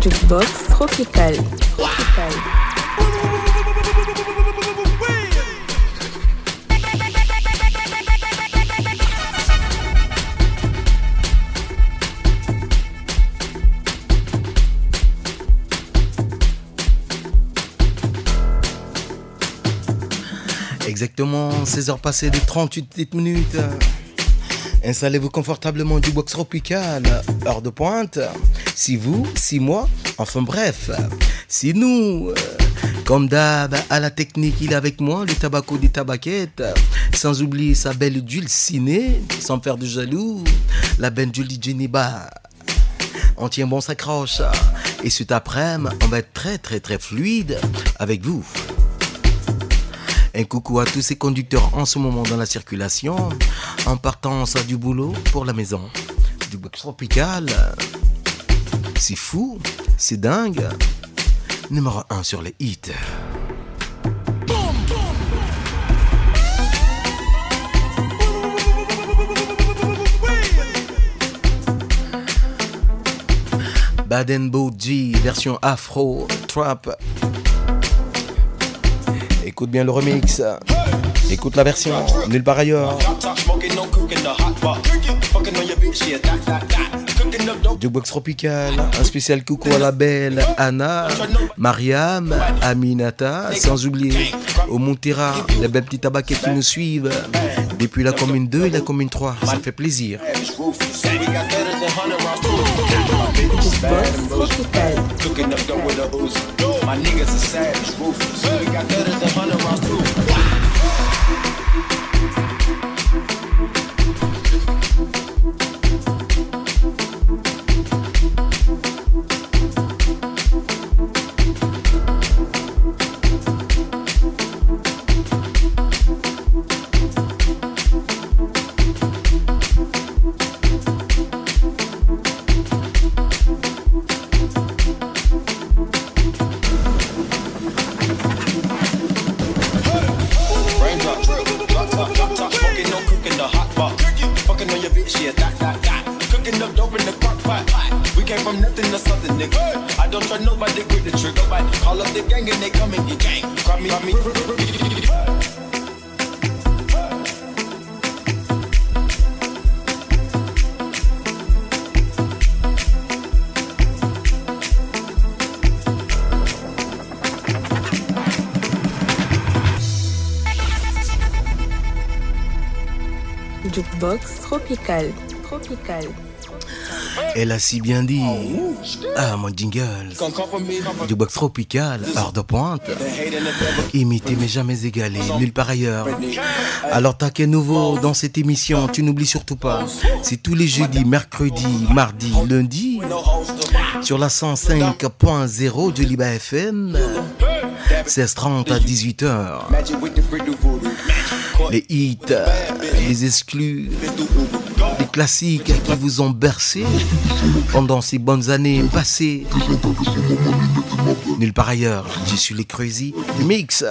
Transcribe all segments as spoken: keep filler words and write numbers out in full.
Jukebox Tropical. Tropical. Exactement, seize heures passées de trente-huit minutes. Installez-vous confortablement du box tropical, heure de pointe. Si vous, si moi, enfin bref, si nous, comme d'hab, à la technique, il est avec moi, le tabaco des tabaquettes, sans oublier sa belle dulcinée, sans faire de jaloux, la belle Julie Geniba. On tient bon, s'accroche. Et cet après-midi, on va être très très très fluide avec vous. Un coucou à tous ces conducteurs en ce moment dans la circulation, en partance du boulot pour la maison. Du box tropical, c'est fou, c'est dingue. Numéro un sur les hits. Baden Bougie, version afro, trap. Écoute bien le remix, écoute la version, nulle part ailleurs. Jukebox Tropical, un spécial coucou à la belle Anna, Mariam, Aminata, sans oublier au Montera, les belles petites tabaquettes qui nous suivent depuis la commune deux et la commune trois, ça fait plaisir. My niggas are savage, ruthless. We got better than hundred rounds too. Jukebox Tropical. Tropical. Elle a si bien dit. Ah, mon jingle. Jukebox Tropical, heure de pointe. Imité mais jamais égalé, nulle part ailleurs. Alors, t'as qu'un nouveau dans cette émission, tu n'oublies surtout pas. C'est tous les jeudis, mercredis, mardi, lundi. Sur la cent cinq point zéro de Liba F M. seize trente à dix-huit heures. Les hits, les exclus, les classiques qui vous ont bercé pendant ces bonnes années passées. Nulle part ailleurs, je suis les Crazy Mix.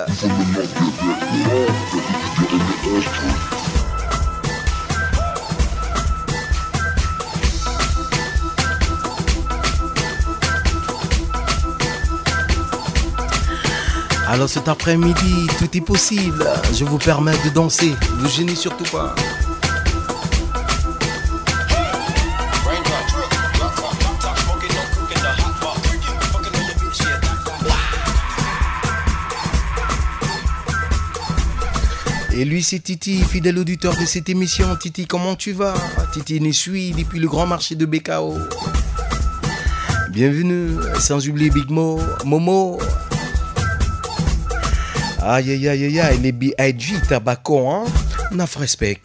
Alors cet après-midi, tout est possible. Je vous permets de danser. Vous gênez surtout pas. Et lui, c'est Titi, fidèle auditeur de cette émission. Titi, comment tu vas? Titi nous suit depuis le grand marché de B K O. Bienvenue, sans oublier Big Mo, Momo. Aïe aïe aïe aïe, les B I G Tabaco, hein? Naf respect.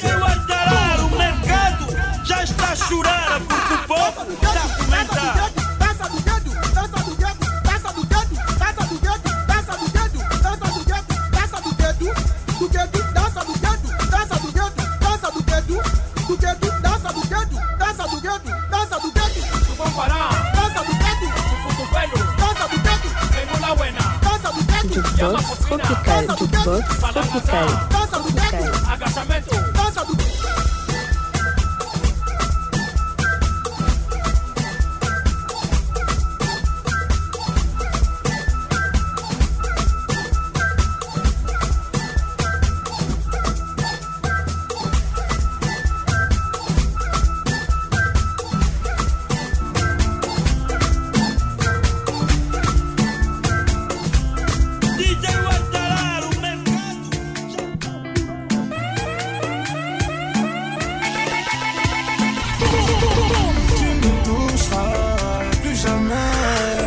Jukebox Tropical. Jukebox Tropical. Tropical.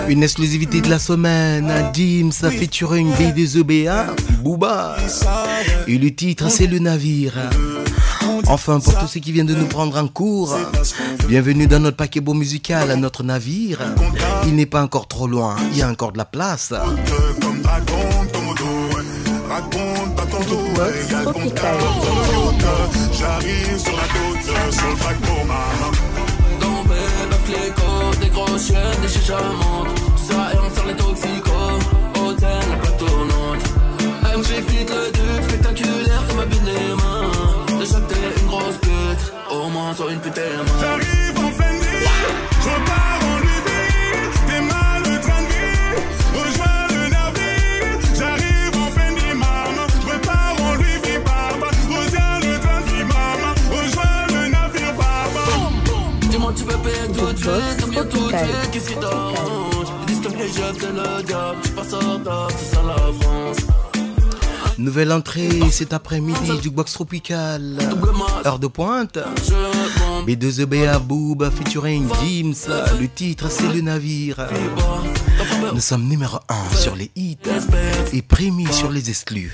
Une exclusivité de la semaine, Dims featuring B deux O B A, Booba. Et le titre c'est Le Navire. Enfin, pour tous ceux qui viennent de nous prendre en cours, bienvenue dans notre paquebot musical, à notre navire. Il n'est pas encore trop loin, il y a encore de la place. Tropical. J'arrive sur la côte, sur le paquebot, maman. Tombé, neuf les côtes, des grosses chiennes, des chichas montent. Tout ça et on sort les toxicos. Hôtel, la plateau tournante. M G fit le duc, spectaculaire comme un but des mains. Déjà que t'es une grosse pute, au moins sois une pute et main. J'arrive en Fendi, je repars en Louis V. T'es mal le train de vie, rejoins le navire. J'arrive en Fendi, maman, je repars en Louis V, papa. Rejoins le train de vie, maman, rejoins le navire, papa. Dis-moi tu veux payer tout de suite, combien tout de suite, qu'est-ce qui t'arrange? Ils disent que les jeunes c'est le diable, tu passes en tard, c'est ça la France. Nouvelle entrée cet après-midi du Box Tropical, heure de pointe. B deux O B A Booba featuring Dims. Le titre c'est Le Navire. Nous sommes numéro un sur les hits et premier sur les exclus.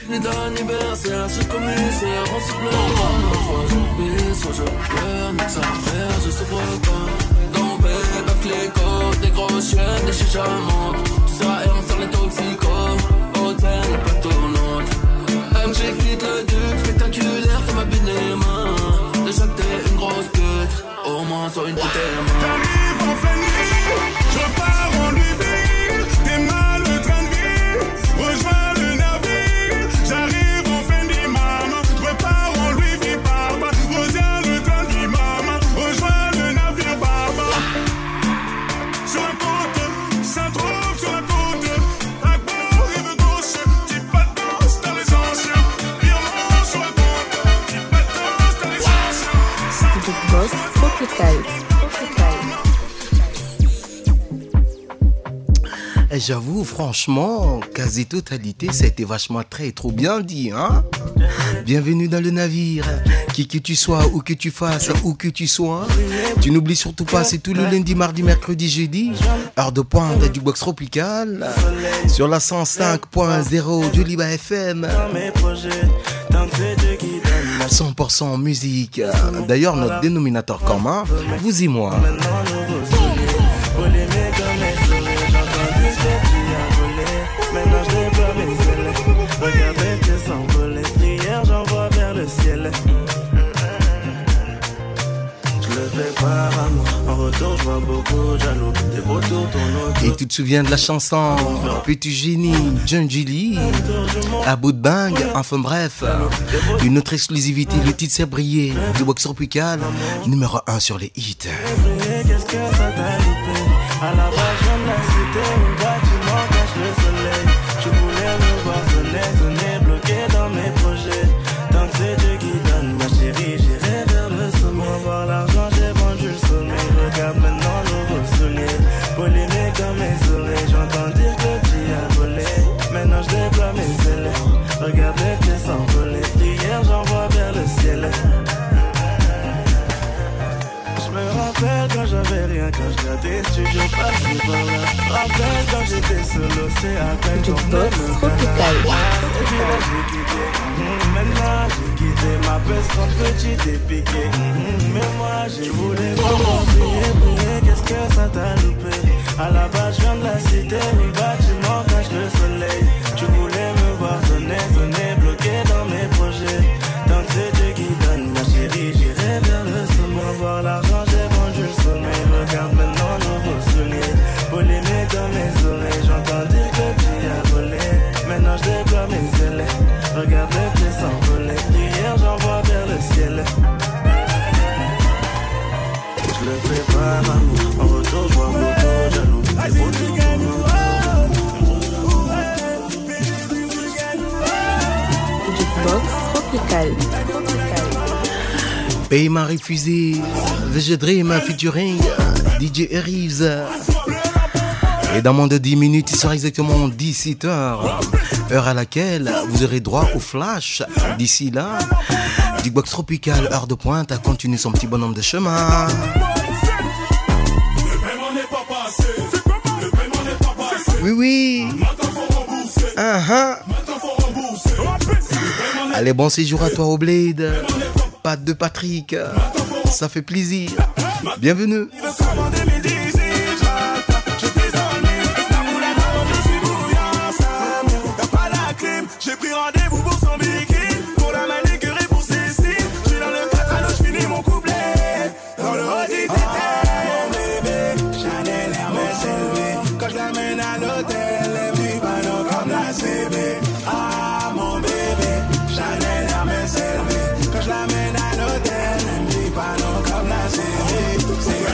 Des grosses chiennes, des chichas montent. Tout ça et on sort les toxicos. Hôtel, la plateau tournante. M G fit le duc, spectaculaire comme un but des mains. Déjà que t'es une grosse pute, au moins sois une pute et main. J'arrive en Fendi, je pars en Louis V. T'es mal le train de vie, rejoins le navire. J'arrive en Fendi, maman, je repars en Louis V, papa. Rejoins le train de vie, maman, rejoins le navire, papa. Sur la côte, ça trouve sur la côte. À bord, rive gauche, petit pas de danse dans les anciens. Virement sur la côte, petit pas de danse dans les anciens. Du Box Tropical. Tropical. Et j'avoue, franchement, quasi-totalité, ça a été vachement très trop bien dit, hein? Bienvenue dans le navire. Qui que tu sois, où que tu fasses, où que tu sois. Tu n'oublies surtout pas, c'est tout le lundi, mardi, mercredi, jeudi. Heure de pointe du Box Tropical. Sur la cent cinq point zéro du Liba F M. cent pour cent musique. D'ailleurs, notre dénominateur commun, vous et moi. Maintenant je déploie mes ailes. Regardez tes s'envoler. Prière j'envoie vers le ciel. Je le fais par amour. En retour je vois beaucoup de jaloux. Des vautours tournent autour. Et tu te souviens de la chanson Petit Génie, John Gilly, à bout de bang, enfin bref. Une autre exclusivité, le titre c'est brillé du Box Tropical, numéro un sur les hits. Qu'est-ce que ça t'a loupé? À la base je viens de la cité, où le bâtiment cache le soleil. Tu voulais me voir sonner, sonner, bloqué dans mes projets. Tant que c'est Dieu qui donne, ma chérie, j'irai vers le sommet. Pour avoir l'argent, j'ai vendu le sommeil. Regarde maintenant nouveau soulier. Polémique dans mes oreilles, j'entends dire que tu as volé. Maintenant je déploie mes ailes. Regarde les pieds s'envoler. Prière, j'envoie vers le ciel. Je me rappelle quand j'avais rien, quand je gardais studio passé par là. Rappelle quand j'étais solo, c'est à peine Du qu'on Box Tropical. Et puis là j'ai quitté, mmh, maintenant j'ai quitté ma peste comme petit et piqué. Mmh, mais moi j'ai voulu vraiment briller, briller, qu'est-ce que ça t'a loupé? À la base je viens de la cité, où le bâtiment cache le soleil. Tu voulais me voir sonner, sonner, bloqué dans mes projets. Tant que c'est Dieu qui donne, ma chérie, j'irai vers le sommet. Pour avoir l'argent, j'ai vendu le sommeil. Regarde maintenant nouveau soulier. Polémique dans mes oreilles, j'entends dire que tu as volé. Maintenant je déploie mes ailes. Regarde les pieds s'envoler. Prière, j'envoie vers le ciel. Je le fais par amour. En retour, je vois beaucoup de jaloux. Des vautours tournent autour. Du Box Tropical. Tropical. Paiement refusé, The J Dream featuring D J Reeves. Et dans moins de dix minutes, il sera exactement dix-sept heures, heure à laquelle vous aurez droit au flash. D'ici là, du Box Tropical, heure de pointe, a continué son petit bonhomme de chemin. Le paiement n'est pas passé. Le paiement n'est pas Oui, oui. Uh-huh. Allez, bon séjour à toi au Blade. Pat de Patrick. Ça fait plaisir. Bienvenue. J'ai pris rendez-vous pour son bikini, pour la manicure et pour Cécile. Je suis dans le quatre à l'eau, je finis mon couplet. Dans le haut du tété. Mon bébé, Chanel, Hermès, L V. Quand je l'amène à l'hôtel, elle vit pas non comme la C B. Ah, mon bébé, Chanel, Hermès, L V. Quand je l'amène à l'hôtel, elle vit pas non comme la C B. C'est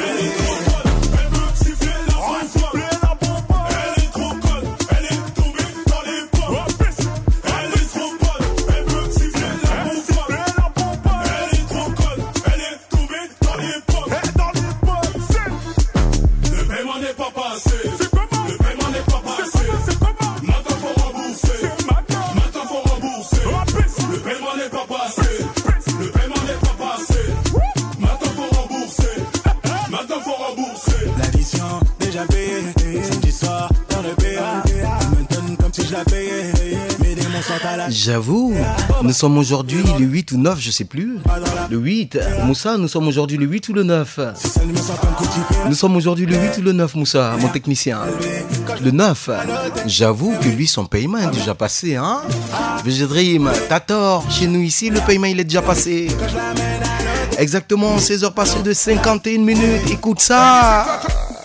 J'avoue, nous sommes aujourd'hui le huit ou neuf, je sais plus. Le huit, Moussa, nous sommes aujourd'hui le huit ou le neuf. Nous sommes aujourd'hui le huit ou le neuf, Moussa, mon technicien. Le neuf, j'avoue que lui, son paiement est déjà passé, hein. V G Dream, t'as tort, chez nous ici, le paiement il est déjà passé. Exactement, seize heures passées de cinquante et une minutes, écoute ça.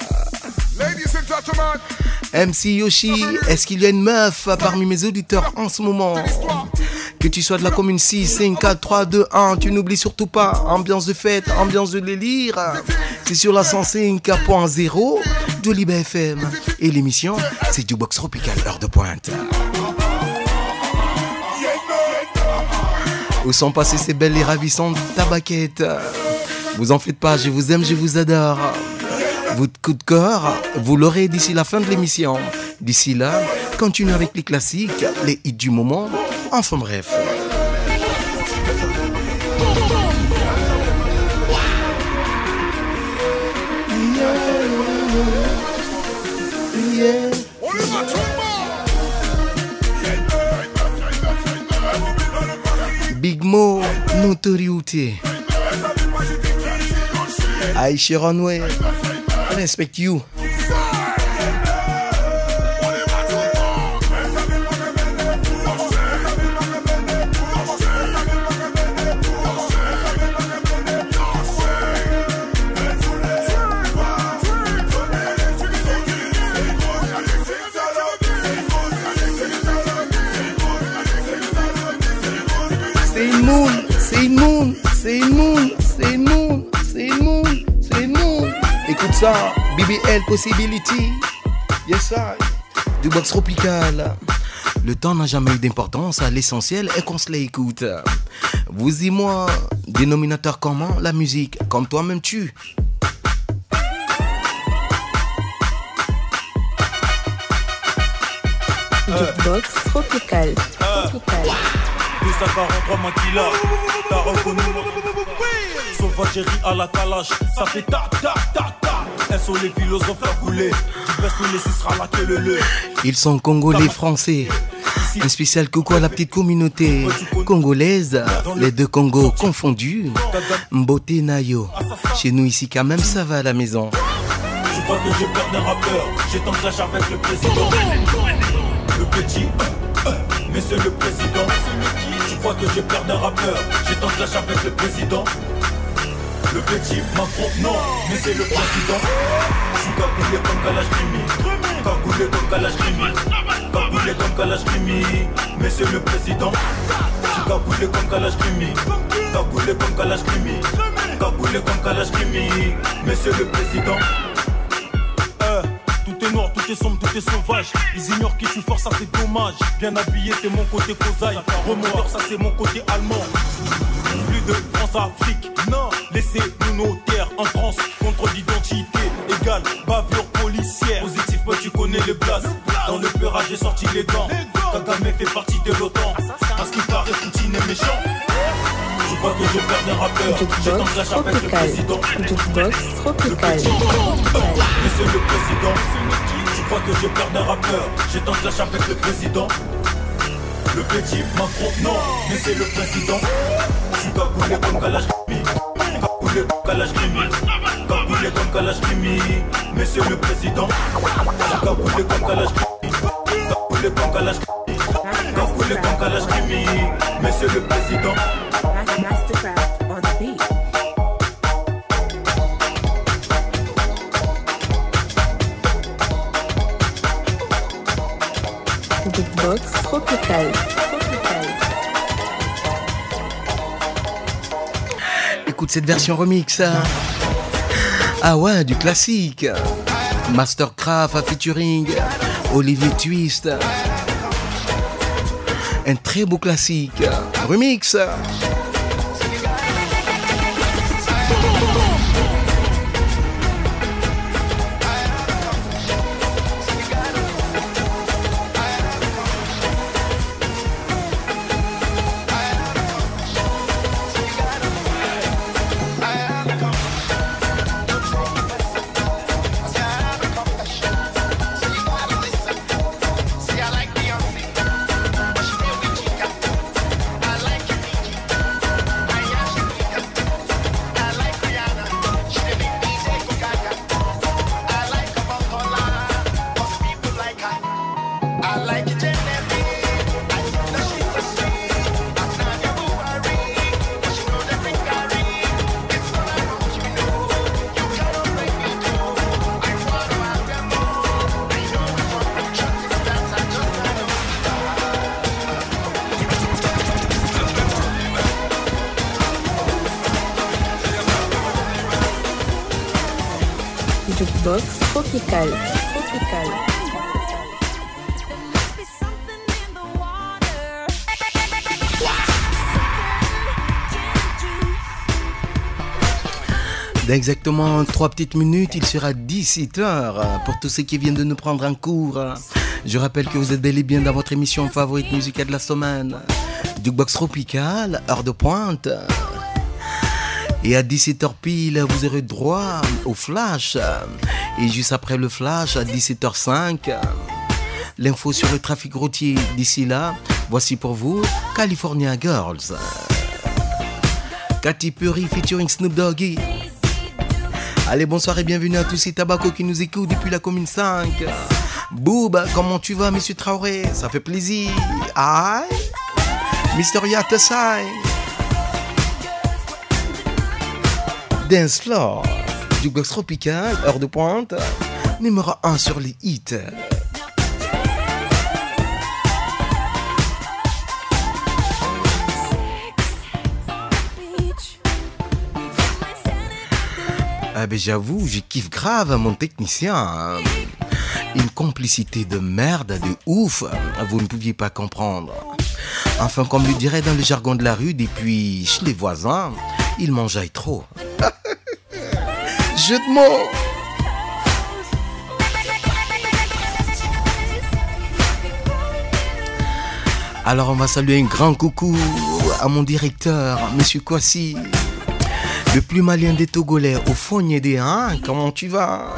M C Yoshi, est-ce qu'il y a une meuf parmi mes auditeurs en ce moment? Que tu sois de la commune six, cinq, quatre, trois, deux, un, tu n'oublies surtout pas, ambiance de fête, ambiance de délire. C'est sur la cent cinq point zéro de Liba F M. Et l'émission, c'est du box tropical, heure de pointe. Où sont passées ces belles et ravissantes tabaquettes? Vous en faites pas, je vous aime, je vous adore. Votre coup de cœur, vous l'aurez d'ici la fin de l'émission. D'ici là, continuez avec les classiques, les hits du moment. Enfin bref. Yeah. Yeah. Big Mo, notoriété. Aïcha Runway. I respect you. C'est une moon, c'est une moon, c'est une moon, c'est une moon, c'est une moon, c'est une moon. Écoute ça, B B L Possibility. Yes, I. Du box tropical. Le temps n'a jamais eu d'importance, l'essentiel est qu'on se l'écoute. Vous et moi, dénominateur commun, la musique, comme toi-même tu. Du box tropical. Tropical. deux cent quarante-trois maquilla, t'as reconnu mon sauvagerie à la calache, ça fait ta ta ta ta. Elles sont les philosophes à couler, tu baisses tous les six sera la queue le le. Ils sont congolais français. Un spécial coucou à la petite communauté congolaise, les deux Congos confondus. Mbote Nayo, chez nous ici quand même ça va à la maison. Je crois que j'ai peur d'un rappeur, j'ai tant de clash avec le président. Le petit, euh, euh, monsieur le président. Je crois que j'ai peur d'un rappeur, j'ai tant de clash avec le président. Le petit Macron, non, mais c'est le président. Je suis cagoulé comme Kalash Krimi, cagoulé comme Kalash Krimi, cagoulé comme Kalash Krimi, mais c'est le président. Je suis cagoulé comme Kalash Krimi, cagoulé comme Kalash Krimi, cagoulé comme Kalash Krimi, mais c'est le président. Tout est noir, tout est sombre, tout est sauvage. Ils ignorent qui je suis fort, ça c'est dommage. Bien habillé, c'est mon côté cosaille. Remonteur, ça c'est mon côté allemand. Plus de France-Afrique, non. Laissez-nous nos terres en France. Contre l'identité égale bavure policière. Positif, moi tu connais les blases. Dans le peurage, j'ai sorti les gants. Kagame fait partie de l'OTAN. Parce qu'il paraît Poutine est méchant. Je crois que je perds d'un rappeur. J'ai tant de clash avec le président. Du box tropical. Mais c'est le président. Je crois que j'ai peur d'un rappeur? J'ai tant de clash avec le président. Le petit Macron, non, mais c'est le président. Je suis cagoulé comme Kalash Krimi. Cagoulé comme Kalash Krimi. Cagoulé comme Kalash Krimi. Mais c'est le président. Je suis cagoulé comme Kalash Krimi. Cagoulé comme Kalash Krimi. Cagoulé comme Kalash Krimi. Mais c'est le président. Mastercraft on the beat. Jukebox Tropical. Tropical. Écoute cette version remix. Hein. Ah ouais, du classique. Mastercraft à featuring Olivier Twist. Un très beau classique. Remix. Jukebox Tropical. Tropical. Dans exactement trois petites minutes, il sera dix-sept heures. Pour tous ceux qui viennent de nous prendre en cours, je rappelle que vous êtes bel et bien dans votre émission favorite musicale de la semaine, Jukebox Tropical, heure de pointe. Et à dix-sept heures pile, vous aurez droit au flash. Et juste après le flash, à dix-sept heures cinq, l'info sur le trafic routier. D'ici là, voici pour vous California Girls. Katy Perry featuring Snoop Doggy. Allez, bonsoir et bienvenue à tous ces tabacos qui nous écoutent depuis la commune cinq. Boob, comment tu vas, monsieur Traoré? Ça fait plaisir. Aïe, Mister Yatasai. Dance Floor, Jukebox Tropical, heure de pointe, numéro un sur les hits. Ah ben j'avoue, je kiffe grave mon technicien. Hein. Une complicité de merde, de ouf, vous ne pouviez pas comprendre. Enfin, comme le dirait dans le jargon de la rue, depuis chez les voisins, il mangeait trop. Jeu de mots. Alors on va saluer un grand coucou à mon directeur, Monsieur Kwasi, le plus malien des Togolais au Fogné des hein, comment tu vas?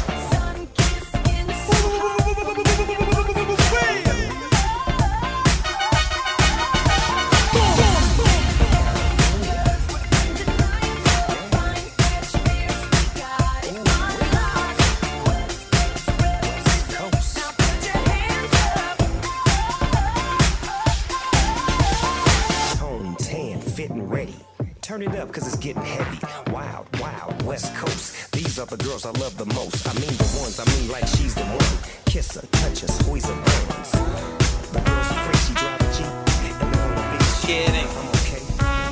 Turn it up cause it's getting heavy. Wild, wild, West Coast. These are the girls I love the most. I mean the ones, I mean like she's the one. Kiss her, touch her, squeeze her bones. The girls are free, she drive a Jeep. And they're on the beach. Kidding. I'm okay.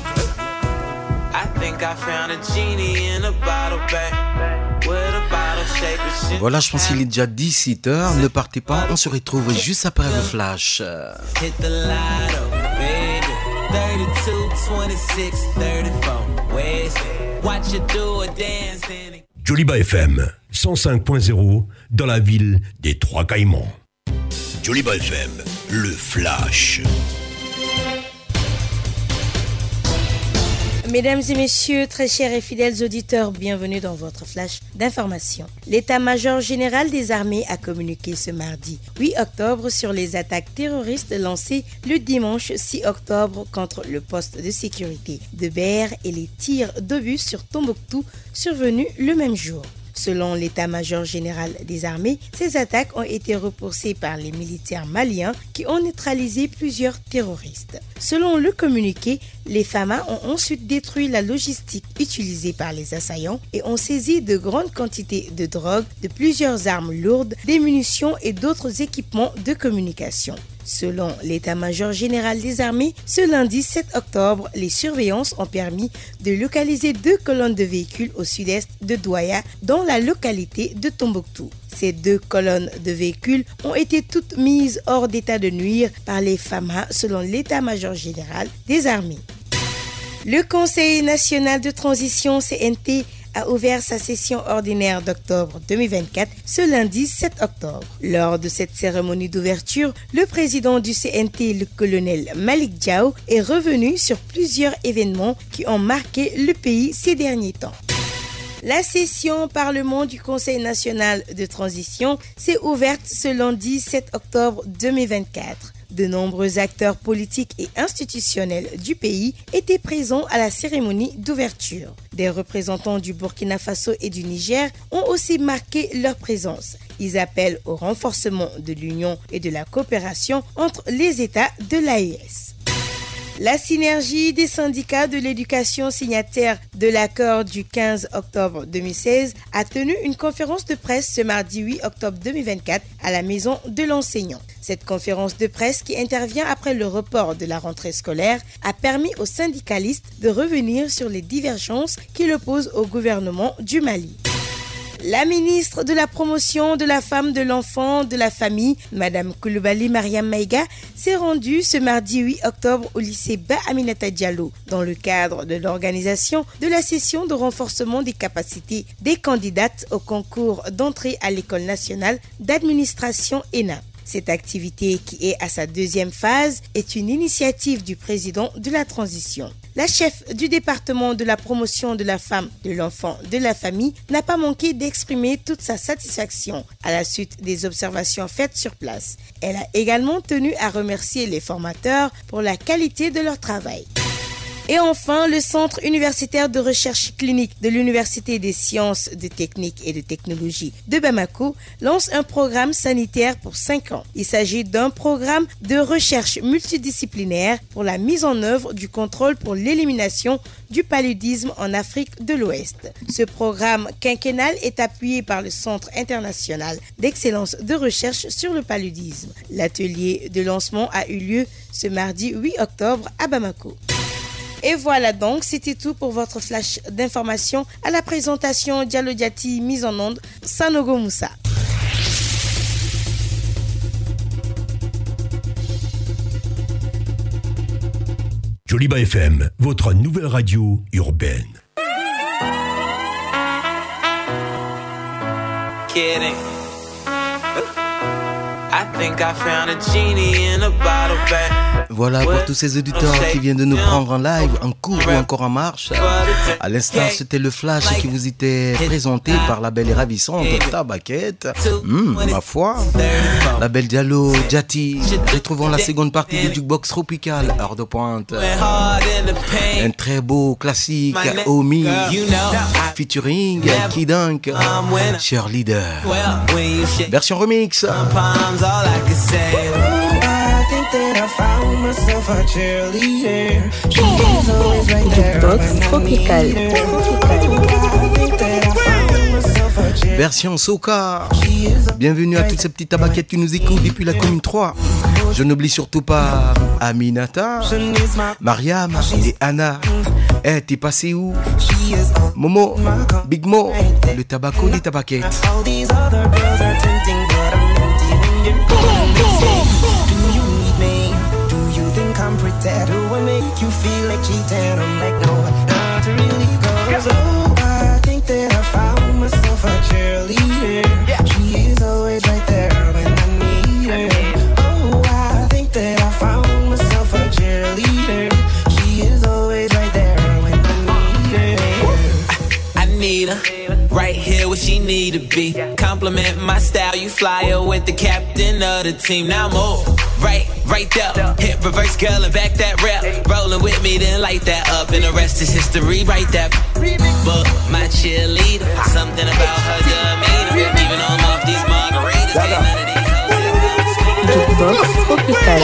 I think I found a genie in a bottle bag. With a bottle shape of shit. Voilà, je pense qu'il est déjà dix-sept heures. Ne partez pas, on se retrouve juste après le flash. Hit the light up, baby. thirty-two, twenty-six, thirty-four. Watch you do a dance. Joliba F M cent cinq point zéro dans la ville des Trois Caïmans. Joliba F M, le flash. Mesdames et messieurs, très chers et fidèles auditeurs, bienvenue dans votre flash d'information. L'état-major général des armées a communiqué ce mardi huit octobre sur les attaques terroristes lancées le dimanche six octobre contre le poste de sécurité de Ber et les tirs d'obus sur Tombouctou survenus le même jour. Selon l'état-major général des armées, ces attaques ont été repoussées par les militaires maliens qui ont neutralisé plusieurs terroristes. Selon le communiqué, les F A M A ont ensuite détruit la logistique utilisée par les assaillants et ont saisi de grandes quantités de drogue, de plusieurs armes lourdes, des munitions et d'autres équipements de communication. Selon l'état-major général des armées, ce lundi sept octobre, les surveillances ont permis de localiser deux colonnes de véhicules au sud-est de Douaya, dans la localité de Tombouctou. Ces deux colonnes de véhicules ont été toutes mises hors d'état de nuire par les F A M A, selon l'état-major général des armées. Le Conseil national de transition C N T a ouvert sa session ordinaire d'octobre deux mille vingt-quatre ce lundi sept octobre. Lors de cette cérémonie d'ouverture, le président du C N T, le colonel Malik Diaw, est revenu sur plusieurs événements qui ont marqué le pays ces derniers temps. La session Parlement du Conseil national de transition s'est ouverte ce lundi sept octobre deux mille vingt-quatre. De nombreux acteurs politiques et institutionnels du pays étaient présents à la cérémonie d'ouverture. Des représentants du Burkina Faso et du Niger ont aussi marqué leur présence. Ils appellent au renforcement de l'union et de la coopération entre les États de l'A E S. La synergie des syndicats de l'éducation signataires de l'accord du quinze octobre deux mille seize a tenu une conférence de presse ce mardi huit octobre deux mille vingt-quatre à la maison de l'enseignant. Cette conférence de presse, qui intervient après le report de la rentrée scolaire, a permis aux syndicalistes de revenir sur les divergences qui l'opposent au gouvernement du Mali. La ministre de la Promotion de la Femme, de l'Enfant, de la Famille, Madame Coulibaly Mariam Maïga, s'est rendue ce mardi huit octobre au lycée Ba Aminata Diallo dans le cadre de l'organisation de la session de renforcement des capacités des candidates au concours d'entrée à l'École nationale d'administration E N A. Cette activité, qui est à sa deuxième phase, est une initiative du président de la transition. La chef du département de la promotion de la femme, de l'enfant, de la famille n'a pas manqué d'exprimer toute sa satisfaction à la suite des observations faites sur place. Elle a également tenu à remercier les formateurs pour la qualité de leur travail. Et enfin, le Centre universitaire de recherche clinique de l'Université des sciences, de technique et de technologie de Bamako lance un programme sanitaire pour cinq ans. Il s'agit d'un programme de recherche multidisciplinaire pour la mise en œuvre du contrôle pour l'élimination du paludisme en Afrique de l'Ouest. Ce programme quinquennal est appuyé par le Centre international d'excellence de recherche sur le paludisme. L'atelier de lancement a eu lieu ce mardi huit octobre à Bamako. Et voilà donc, c'était tout pour votre flash d'information. À la présentation, Diallo Diati, mise en onde, Sanogo Moussa. Joliba F M, votre nouvelle radio urbaine. Kidding. I think I found a genie in a bottle bag. Voilà pour tous ces auditeurs qui viennent de nous prendre en live, en cours ou encore en marche. À l'instant, c'était le flash qui vous était présenté par la belle et ravissante Tabaquette. Mmh, ma foi. La belle Diallo Diati. Retrouvons la seconde partie du Jukebox Tropical, heure de pointe. Un très beau classique, Omi, featuring Kidunk, Cheerleader. Version remix. Myself a cheerleader. She's always right there. Jukebox Tropical. Version Soca. Bienvenue à toutes ces petites tabaquettes qui nous écoutent depuis la commune trois. Je n'oublie surtout pas Aminata, Mariam et Anna. Eh, hey, t'es passé où? Momo, Big Mo, le tabaco des tabaquettes. I'm pretend. Do I make you feel like cheating? I'm like, no, not really. Cause oh, I think that I found myself a cheerleader. She is always right there when I need her. Oh, I think that I found myself a cheerleader. She is always right there when I need her. right here where she need to be. Compliment my style, you fly her with the captain of the team. Now I'm all right, right there. Hit reverse, girl, and back that rap. Rolling with me, then light that up. And the rest is history, right that. But my cheerleader, something about her demeanor. Even on off these margaritas, ain't none of these hoes. Jukebox Tropical.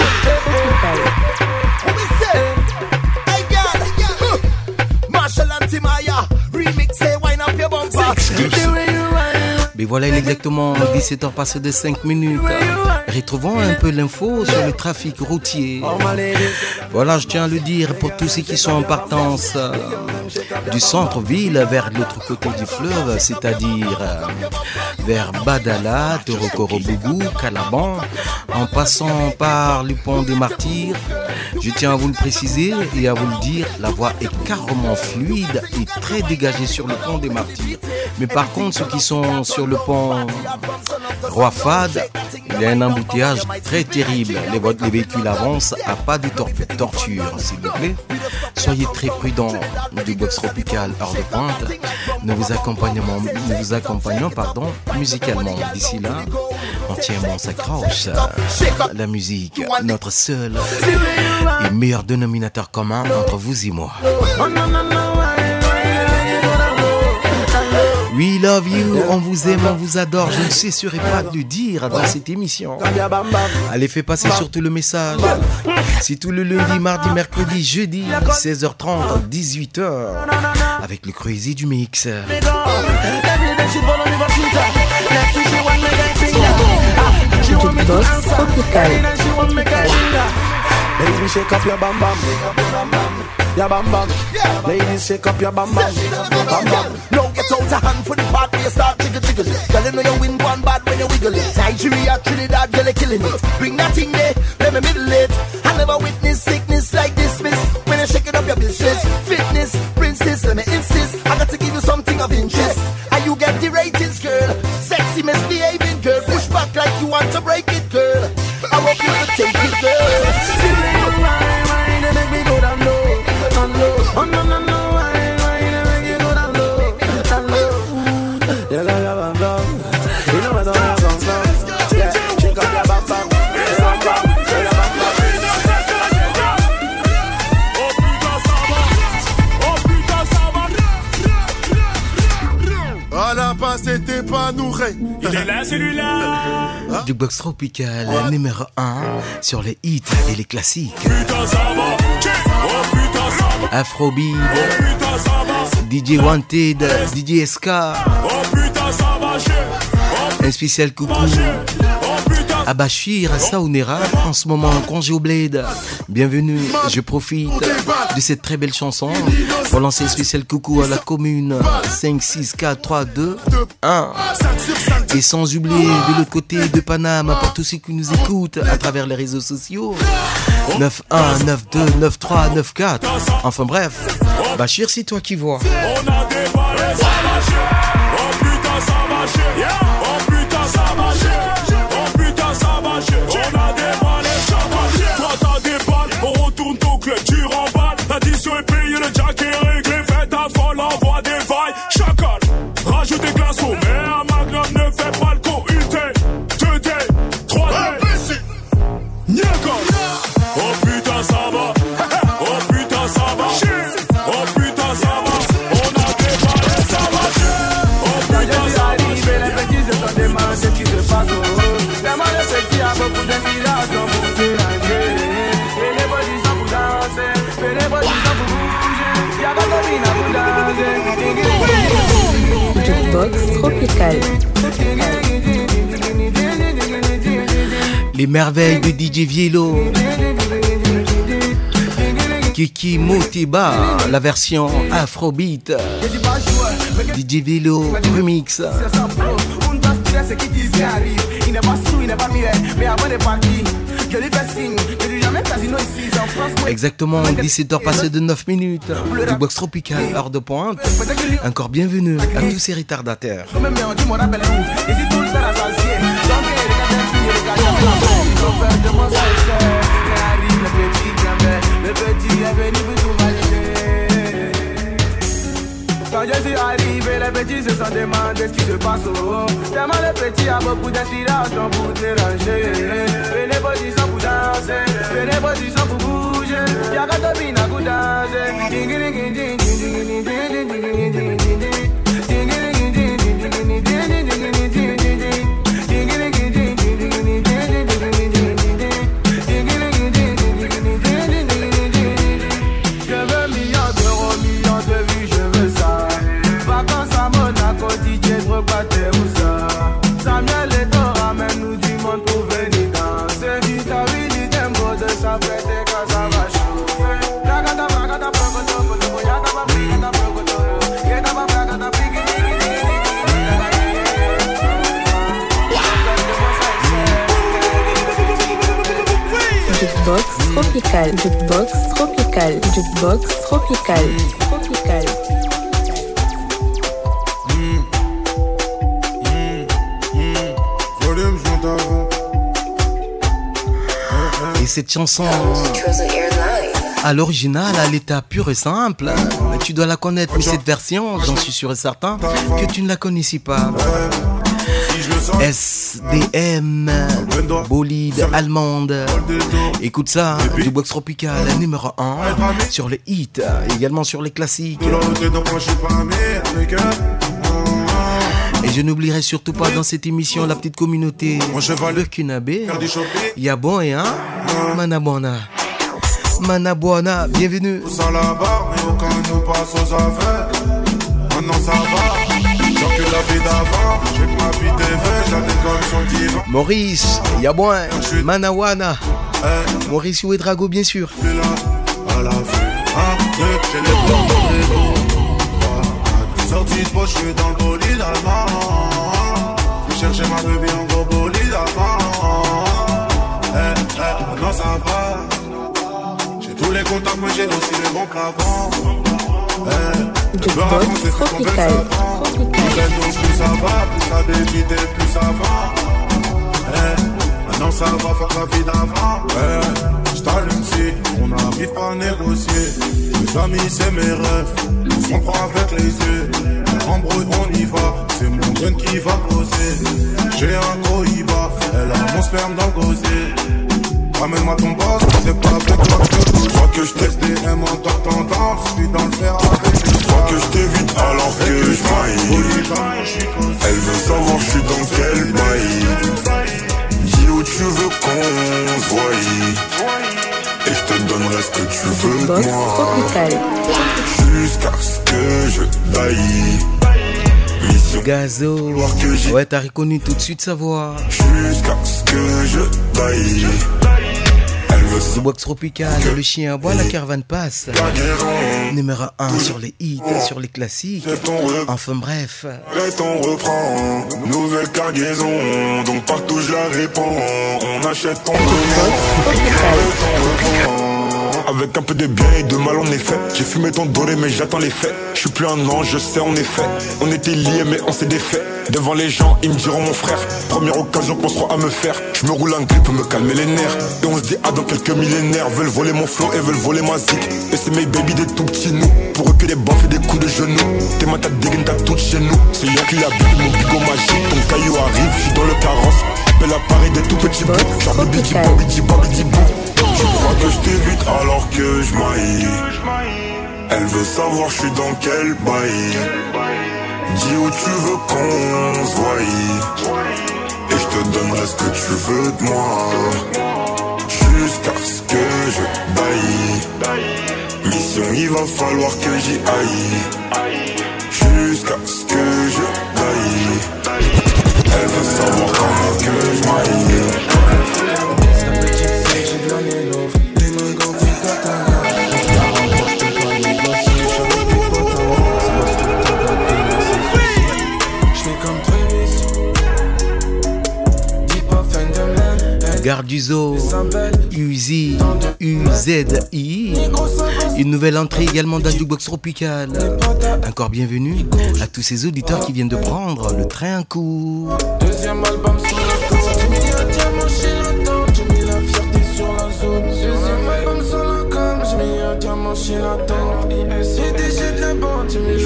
Marshall and Timaya, remix, say wine up your bumper. Mais voilà, il est exactement dix-sept heures passées de cinq minutes. Retrouvons un peu l'info sur le trafic routier. Voilà, je tiens à le dire pour tous ceux qui sont en partance euh, du centre-ville vers l'autre côté du fleuve, c'est-à-dire euh, vers Badala, Torokorobougou, Calaban, en passant par le pont des Martyrs. Je tiens à vous le préciser et à vous le dire, la voie est carrément fluide et très dégagée sur le pont des Martyrs. Mais par contre, ceux qui sont sur le pont Roi Fad, il y a un embouteillage très terrible. Les, les véhicules avancent à pas de tor- torture, s'il vous plaît. Soyez très prudents du box tropical hors de pointe. Nous vous accompagnons, nous vous accompagnons pardon, musicalement. D'ici là, entièrement s'accroche. La musique, notre seul et meilleur dénominateur commun entre vous et moi. We love you, on vous aime, on vous adore. Je ne cesserai pas de le dire dans cette émission. Allez, fais passer surtout le message. C'est tout le lundi, mardi, mercredi, jeudi, seize heures trente, dix-huit heures, avec le Crazy du mix. Jukebox Tropical. Ladies, shake up your bam bam, ya bam bam. Ladies, shake up your bam bam, bam bam. Now get out of hand for the party, you start jiggle jiggle. Girl, you know you win one bad when you wiggle it. Nigeria, Trinidad, girl, you killing it. Bring that thing there, let me middle it. I never witnessed sickness like this, miss. When you shake it up your business, fitness, princess, let me insist. I got to give you something of interest. And you get the ratings, girl. Sexy, misbehaving, girl. Push back like you want to break it, girl. I want you to take it, girl. See me, why, why, they make me go down low, down low. Oh no, no, no, why, why, they make me go down low, down low. Yeah, yeah, yeah, bam, bam. You know what I'm talking about? Yeah, shake up your bam, bam, bam, bam, shake your bam, bam. Oh putain, ça va, oh putain, ça va. À la base, c'était pas nourri. Il est là, celui-là. Du box tropical numéro un sur les hits et les classiques. Afrobeat, D J Wanted, D J S K. Un spécial coucou à Bachir, à Saounera, en ce moment en congé au Bled. Bienvenue, je profite de cette très belle chanson pour lancer un spécial coucou à la commune cinq, six, quatre, trois, deux, un. Et sans oublier de l'autre côté de Paname, pour tous ceux qui nous écoutent à travers les réseaux sociaux, neuf un, neuf deux, neuf trois, neuf quatre. Enfin bref, Bachir, c'est toi qui vois. On a débarré, ça va chier. Oh putain, ça va chier. Oh putain, ça va chier. Oh putain, ça va chier. On a débarré, ça va chier. Toi, t'as des balles, on retourne ton club, tu remballes. L'addition est payée, le jack est réglé. Fais ta folle, envoie des vailles. Chacal, rajoute des glaçons. Mais un magnum ne fait pas le coup. Une T, deux T, trois T. Niaga. Oh putain, ça va. Oh putain, ça va. Oh putain, ça va. On a débarré, ça va. Oh putain, ça va. Les petits se sont demandés ce qui se passe. Vraiment, les petits ont beaucoup d'inspiration pour s'élanger. Et les bodies sont pour danser. Et les bodies sont pour bouger. Y'a pas de copine pour danser. Jukebox Tropical. Les merveilles de D J Viello, Kiki Motiba, la version Afrobeat, D J Viello remix. Exactement dix-sept heures passées de neuf minutes du box tropical hors de pointe. Encore bienvenue à tous ces retardataires. Le petit est venu pour tout valider. Quand je suis arrivé, les petits se sont demandé ce qui se passe au haut. Tellement les petits a beaucoup d'inspiration pour te mélanger. Venez position pour danser, venez position pour bouger. Y'a qu'à te bina pour danser. Samuel et Dora, amène-nous du monde pour venir danser. Si t'as vu du tempo de sa fête et quand ça va chauffer. Ragata, ragata, prokoto, prokoto, yata, paprikata, prokoto, yata, paprikata, Jukebox tropical, jukebox tropical, jukebox tropical, tropical. Et cette chanson, à l'original, à l'état pur et simple, tu dois la connaître, mais cette version, j'en suis sûr et certain, que tu ne la connaissais pas. S D M, bolide allemande. Écoute ça, du box tropical numéro un sur les hits, également sur les classiques. Et je n'oublierai surtout pas dans cette émission la petite communauté burkinabé. Yabon et un Manabona. Manabona, bienvenue. Sans la barre, mais aucun nous passe aux affaires. Maintenant ça va. Que la vie d'avant, j'ai que ma vie d'éveil, j'avais comme son divan. Maurice, Yabouin, Manawana, hey. Maurice Ouedrago, bien sûr. Là, à la vue, hein, j'ai les blancs dans les beaux. Sorti de poche, je suis dans le bolide allemand. Je cherchais ma bébé en gros bolide allemand. Eh, eh, non ça va. J'ai tous les contacts, mais j'ai aussi les bons clavants. Eh, je peux raconter ce qu'on veut savoir. Plus ça va, plus ça débite et plus ça va. Eh, maintenant ça va faire la vie d'avant. Eh, j't'allume si on n'arrive pas à négocier. Mes amis c'est mes rêves, on se comprend avec les yeux. Embrouille on y va, c'est mon jeune qui va poser. J'ai un gros iba, elle a mon sperme dans le gosier. Ramène-moi ton boss, c'est pas avec toi que je bouge. Crois que je teste des M en tant que tendance. Je suis dans le fer avec les crois que je t'évite alors que je maille. Elle veut savoir je suis dans quel bail. Dis où tu veux qu'on se voie. Et je te donnerai ce que tu veux de moi. Jusqu'à ce que je taille. Gazo, ouais t'as reconnu tout de suite sa voix. Jusqu'à ce que je taille. Le box tropical, le chien à bois, la caravane passe. Numéro un sur les hits, sur les classiques. Enfin bref. Et on reprend, nouvelle cargaison. Donc partout je la réponds. On achète ton avec un peu de bien et de mal en effet. J'ai fumé ton doré mais j'attends les faits. Je suis plus un ange, je sais en effet. On était liés mais on s'est défait. Devant les gens ils me diront mon frère. Première occasion penseront à me faire. Je me roule un grip pour me calmer les nerfs. Et on se dit ah dans quelques millénaires. Veulent voler mon flow et veulent voler ma zik. Et c'est mes baby des tout petits nous. Pour eux que des baffes et des coups de genoux. T'es ma tête dégaine t'as toute chez nous. C'est y'a qui habite mon bigot magique. Ton caillou arrive, je suis dans le carrosse. Appelle à Paris des tout petits bouts. Genre bibidi bobidi bobidi bou. Je crois que je t'évite alors que je maille. Elle veut savoir je suis dans quel bail. Dis où tu veux qu'on se voie. Et je te donnerai ce que tu veux de moi. Jusqu'à ce que je baille. Mission il va falloir que j'y aille. Jusqu'à ce que je baille. Elle veut savoir comment que je maille. Garduzo, Uzi, U Z I. Une nouvelle entrée également dans Jukebox Tropical. Encore bienvenue à tous ces auditeurs qui viennent de prendre le train en cours. Deuxième album sur la côte, j'ai mis un diamant chez la tente, j'ai mis la fierté sur la zone. Deuxième album sur la com, j'ai mis un diamant chez la tente. J'ai des jets de la bande, j'ai mis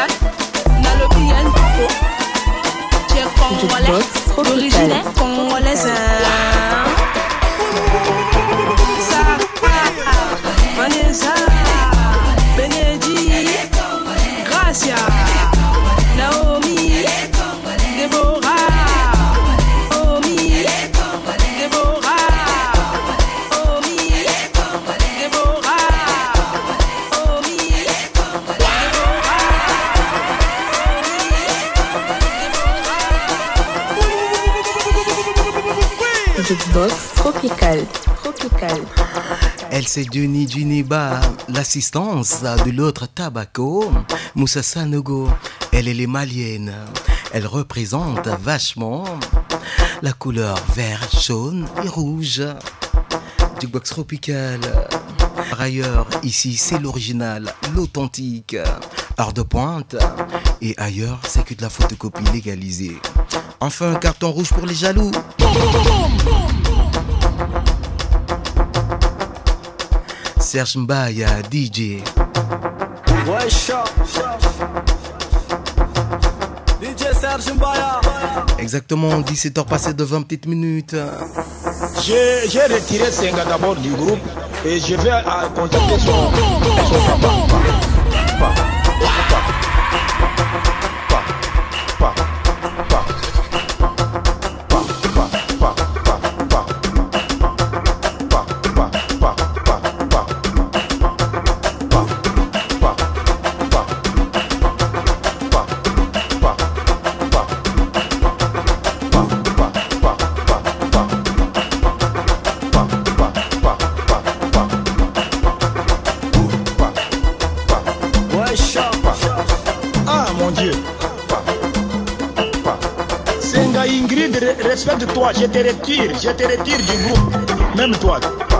malade. Nalobi Npoko. J'ai congolais. D'origine congolaise. Vanessa, Benedi, Gracia, Naomi, Deborah, Omi, Deborah, Omi, Deborah, Omi, Deborah. Jukebox tropical, tropical. Elle c'est Denis Djiniba, l'assistance de l'autre Tabaco, Moussa Sanogo. Elle est les malienne. Elle représente vachement la couleur vert, jaune et rouge du box tropical. Par ailleurs, ici c'est l'original, l'authentique, heure de pointe. Et ailleurs, c'est que de la photocopie légalisée. Enfin, un carton rouge pour les jaloux. Serge Mbaya, D J. Ouais, chat. D J Serge Mbaya. Exactement, dix-sept heures passées de vingt petites minutes. J'ai, j'ai retiré Senga d'abord du groupe et je vais à contacter son, son papa. Respecte-toi, je te retire, je te retire du groupe, même toi.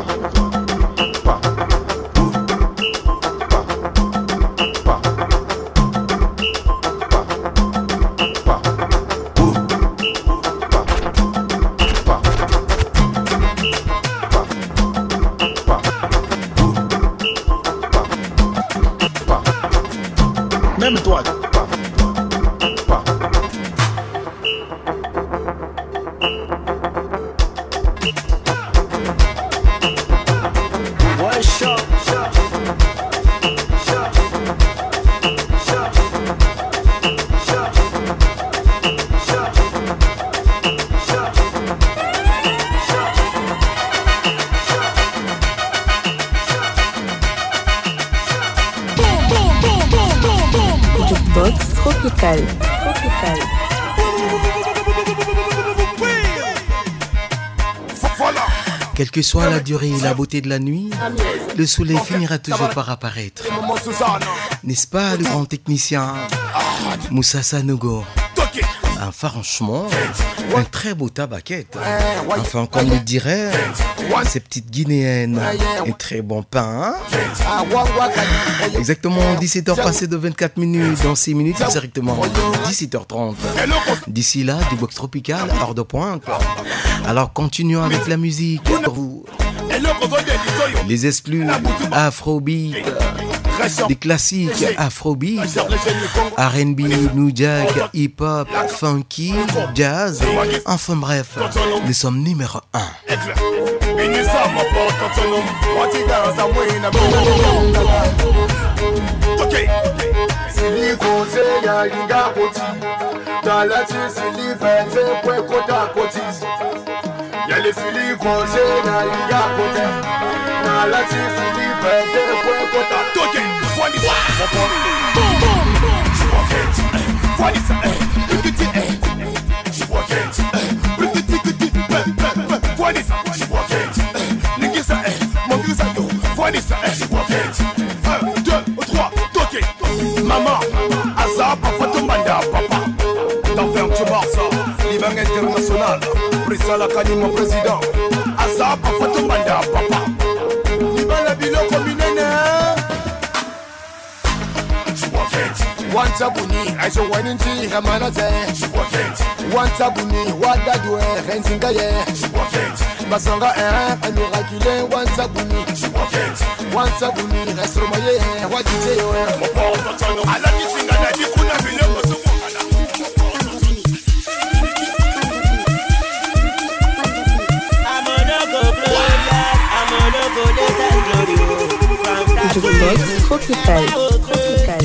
Même toi. Tropical. Tropical. Quelle que soit la durée et la beauté de la nuit, le soleil finira toujours par apparaître. N'est-ce pas le grand technicien Moussa Sanogo? Ah, franchement, un très beau tabaquette. Enfin, comme le dirait ces petites guinéennes, un très bon pain. Hein? Exactement dix-sept heures passées de vingt-quatre minutes, dans six minutes, directement dix-sept heures trente. D'ici là, du box tropical, hors de pointe. Alors, continuons avec la musique. Les exclus, Afrobeat, des classiques Afrobeat, R and B, New Jack, hip-hop, funky, jazz, enfin bref, nous sommes numéro un. Y'a les filles croisées dans les gars côté. Dans la tire, filles pète, point côté. Toqué, voici ça, mon pote. Je vois qu'elle, voici ça, petit, je vois qu'elle, petit, petit, voici ça, je vois qu'elle. Les gars, ça, mon gars, ça, voici ça, je vois qu'elle. Un, deux, trois, toqué. Maman, Asa, papa, ton manda, papa. T'en fais un petit morceau, l'Iban international. La Kani, mon président. Asa, papa, ton mandat, papa. Libala, bilo, comme une nana. One tabuni, I show one in tea, Hamanate. One tabuni, what that do, Renzinga, Basanga, and Miraculé, one tabuni. One tabuni, Restromaye, what you say, I like you sing, I like you. Tropical. Tropical.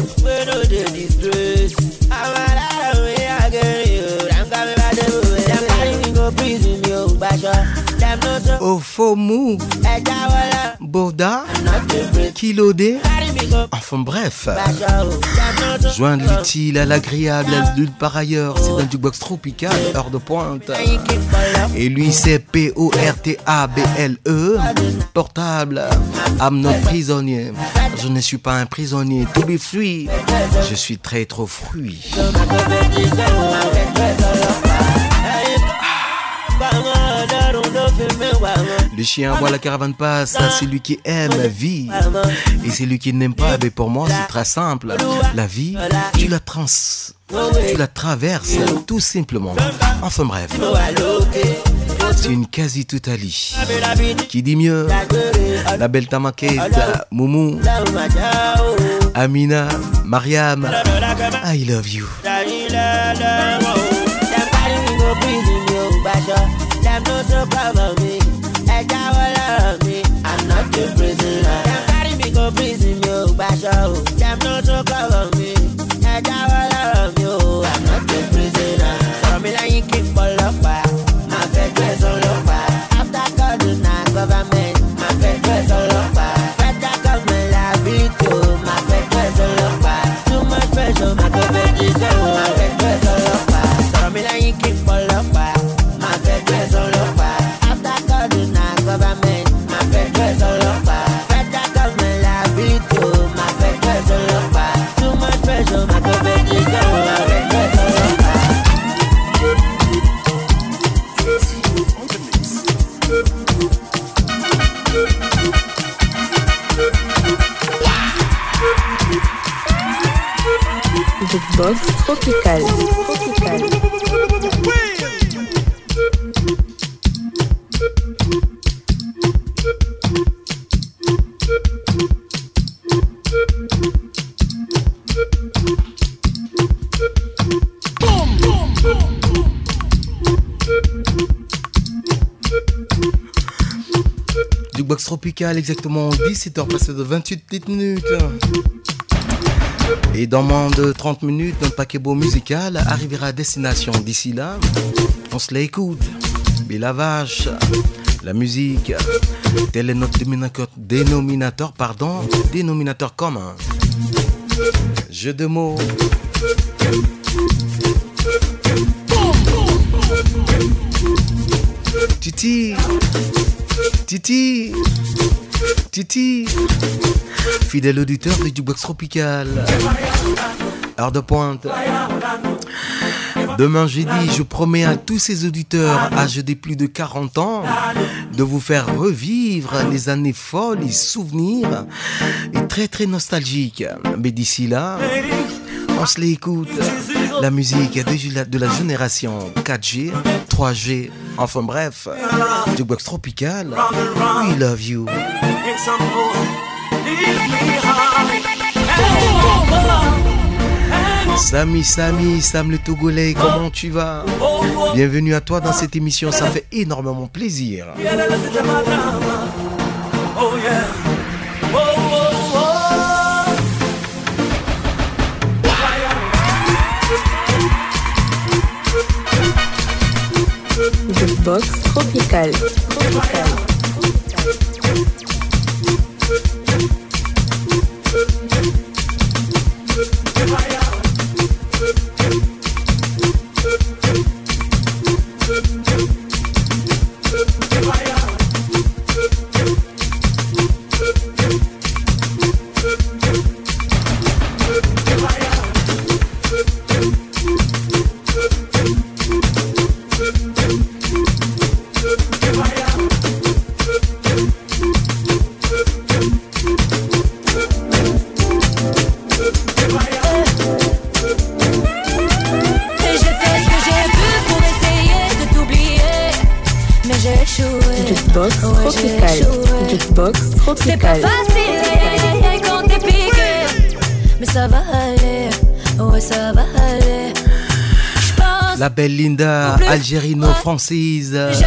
Au faux mou, Boda, Kilodé, enfin bref, joindre l'utile à l'agréable, nulle part ailleurs, c'est un jukebox tropical, heure de pointe. Et lui c'est P O R T A B L E, portable, I'm not prisonnier. Je ne suis pas un prisonnier, to be free, je suis très trop fruit. Le chien voit la caravane passe, c'est lui qui aime vie. Et c'est lui qui n'aime pas, mais pour moi c'est très simple. La vie, tu la trans, tu la traverses tout simplement. Enfin bref, c'est une quasi-toutalie. Qui dit mieux? La belle Tamakette, Moumou, Amina, Mariam, I love you. Them no so cover me, and I will love me. I'm not a prisoner. Them carry me go prison, yo, basho. Them no so cover me, and I will love you. I'm not a prisoner. So me like you keep all up, my bed dress all up. After God do not government, my bed dress all up. Better come and love it too, my bed dress all up. Too much pressure, my bed is all, my bed dress all up. So me like you keep all up. After God do not government, my bed dress all over. Better come and love it too, my bed dress all over. Too much pressure, my bed is all, my bed dress all over. Jukebox tropical. Tropical. Jukebox tropical, exactement dix-sept heures passées de vingt-huit petites minutes. Et dans moins de trente minutes, notre paquet beau musical arrivera à destination. D'ici là, on se l'écoute. Mais la vache, la musique, tel est notre dénominateur, dénominateur, pardon, dénominateur commun. Jeu de mots. Titi, Titi, Titi, fidèle auditeur de Jukebox Tropical, heure de pointe. Demain jeudi, je promets à tous ces auditeurs âgés de plus de quarante ans de vous faire revivre les années folles, les souvenirs et très très nostalgiques. Mais d'ici là, on se l'écoute. La musique de, de la génération quatre G, trois G, enfin bref, Jukebox Tropical, we love you. Samy, Samy, Sam le Togolais, comment tu vas? Bienvenue à toi dans cette émission, ça fait énormément plaisir. Jukebox tropical. Tropical. Jukebox tropical. Jukebox tropical. C'est pas facile quand t'es piqué, mais ça va aller, ouais ça va aller. La belle Linda, algérino-française. J'aime pas les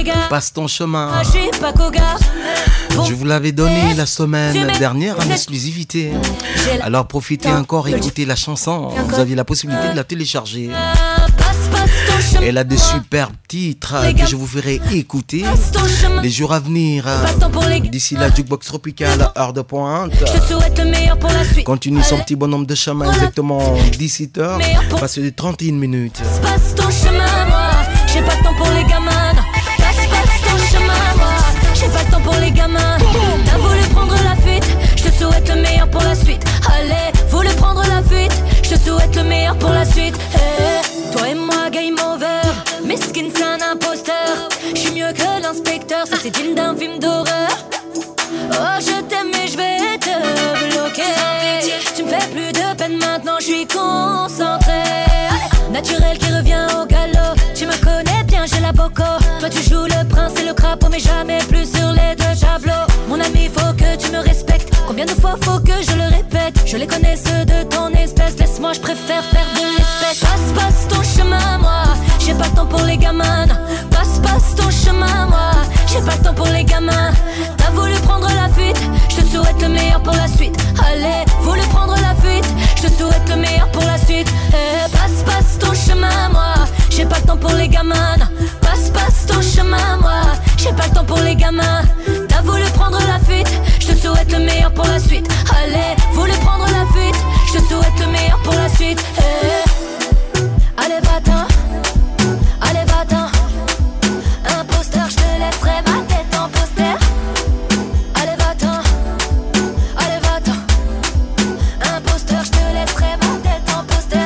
les gars. Passe ton chemin. Je suis pas cougar. Je vous l'avais donné la semaine dernière en exclusivité. Alors profitez encore, écoutez la chanson. Vous aviez la possibilité de la télécharger. Elle a de superbes titres que je vous ferai écouter les jours à venir. D'ici la Jukebox Tropicale, heure de pointe. Continue son petit bonhomme de chemin exactement dix-sept heures. Passez de trente et une minutes. Passe ton chemin, moi. J'ai pas le temps pour les gamins. Passe, passe ton chemin, moi. J'ai pas le temps pour les gamins. T'as voulu prendre la fuite. Je te souhaite le meilleur pour la suite. Allez, voulu prendre la fuite. Je te souhaite le meilleur pour la suite. Hey, toi et moi, game over. Miskin, c'est un imposteur. Je suis mieux que l'inspecteur. Ça, c'est digne d'un film d'horreur. Oh, je t'aime, mais je vais te bloquer. Tu me fais plus de peine maintenant. Je suis concentré. Naturel qui revient au galop. Tu me connais bien, j'ai la boco. Toi tu joues le prince et le crapaud, mais jamais plus sur les deux tableaux. Mon ami, faut que tu me respectes. Combien de fois faut que je le répète? Je les connais ceux de ton espèce. Laisse-moi, je préfère faire de l'espèce. Passe, passe ton chemin, moi. J'ai pas le temps pour les gamins. Passe, passe ton chemin, moi. J'ai pas le temps pour les gamins. T'as voulu prendre la fuite. Je te souhaite le meilleur pour la suite. Allez, voulu prendre la fuite. Je te souhaite le meilleur pour la suite. Eh, passe, passe ton chemin, moi. J'ai pas le temps pour les gamins. Passe, passe ton chemin, moi. J'ai pas le temps pour les gamins. T'as voulu prendre la fuite. Je te souhaite le meilleur pour la suite. Allez, voulu prendre la fuite. Je te souhaite le meilleur pour la suite. Eh. Allez, va-t'en. Allez, va-t'en. Imposteur, je te laisserai ma tête en poster. Allez, va-t'en. Allez, va-t'en. Imposteur, je te laisserai ma tête en poster.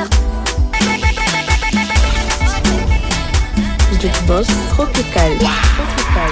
Jukebox Tropical. Tropical.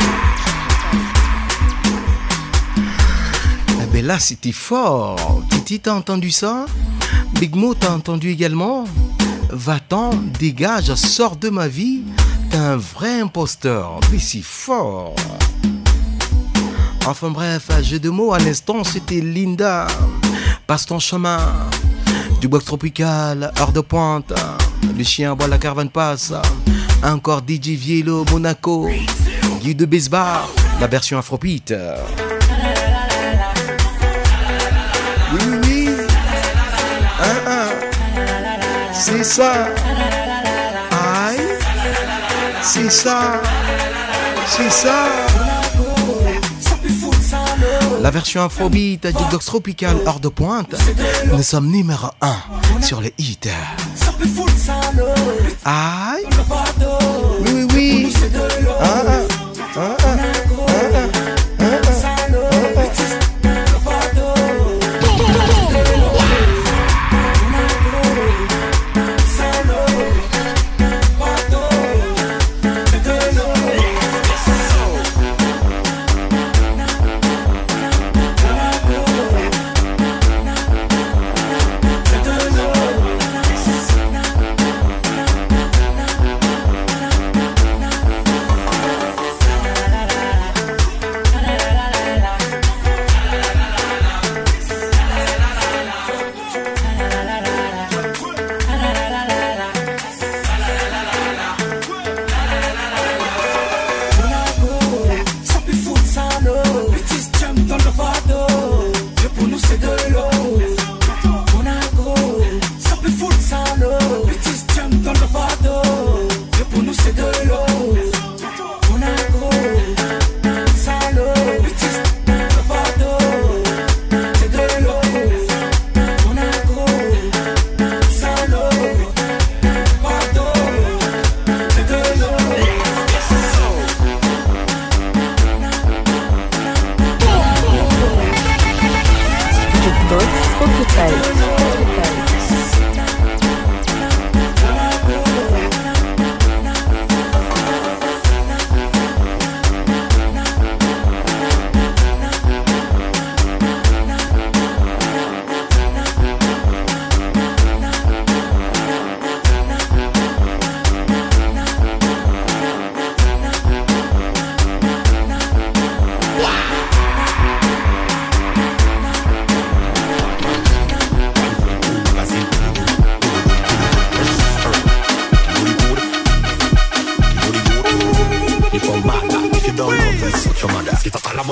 Eh ben là, c'était fort. Titi, t'as entendu ça? Big Mo, t'as entendu également? Va-t'en, dégage, sors de ma vie. T'es un vrai imposteur. Mais c'est fort. Enfin bref, jeu de mots à l'instant, c'était Linda. Passe ton chemin. Du box tropical, heure de pointe. Le chien boit, la caravane passe. Encore D J Vielo, Monaco. Guy de Besbar, la version afrobeat. Oui, oui, oui. Un, un. C'est ça. Aïe. C'est ça. C'est ça. La version afrobeat du Jukebox Tropical hors de pointe. Nous sommes numéro un sur les hits. Aïe. Oui, oui, oui. Ah, ah, ah, ah, ah, ah,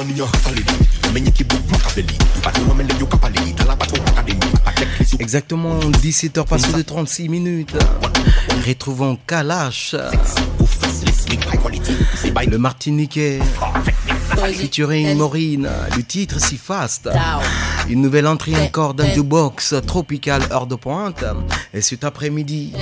Exactement dix-sept heures passées de trente-six minutes. Retrouvons Kalash, le Martiniquais, featuring Maureen. Le titre si fast. Une nouvelle entrée encore dans du box tropical heure de pointe. Et cet après-midi.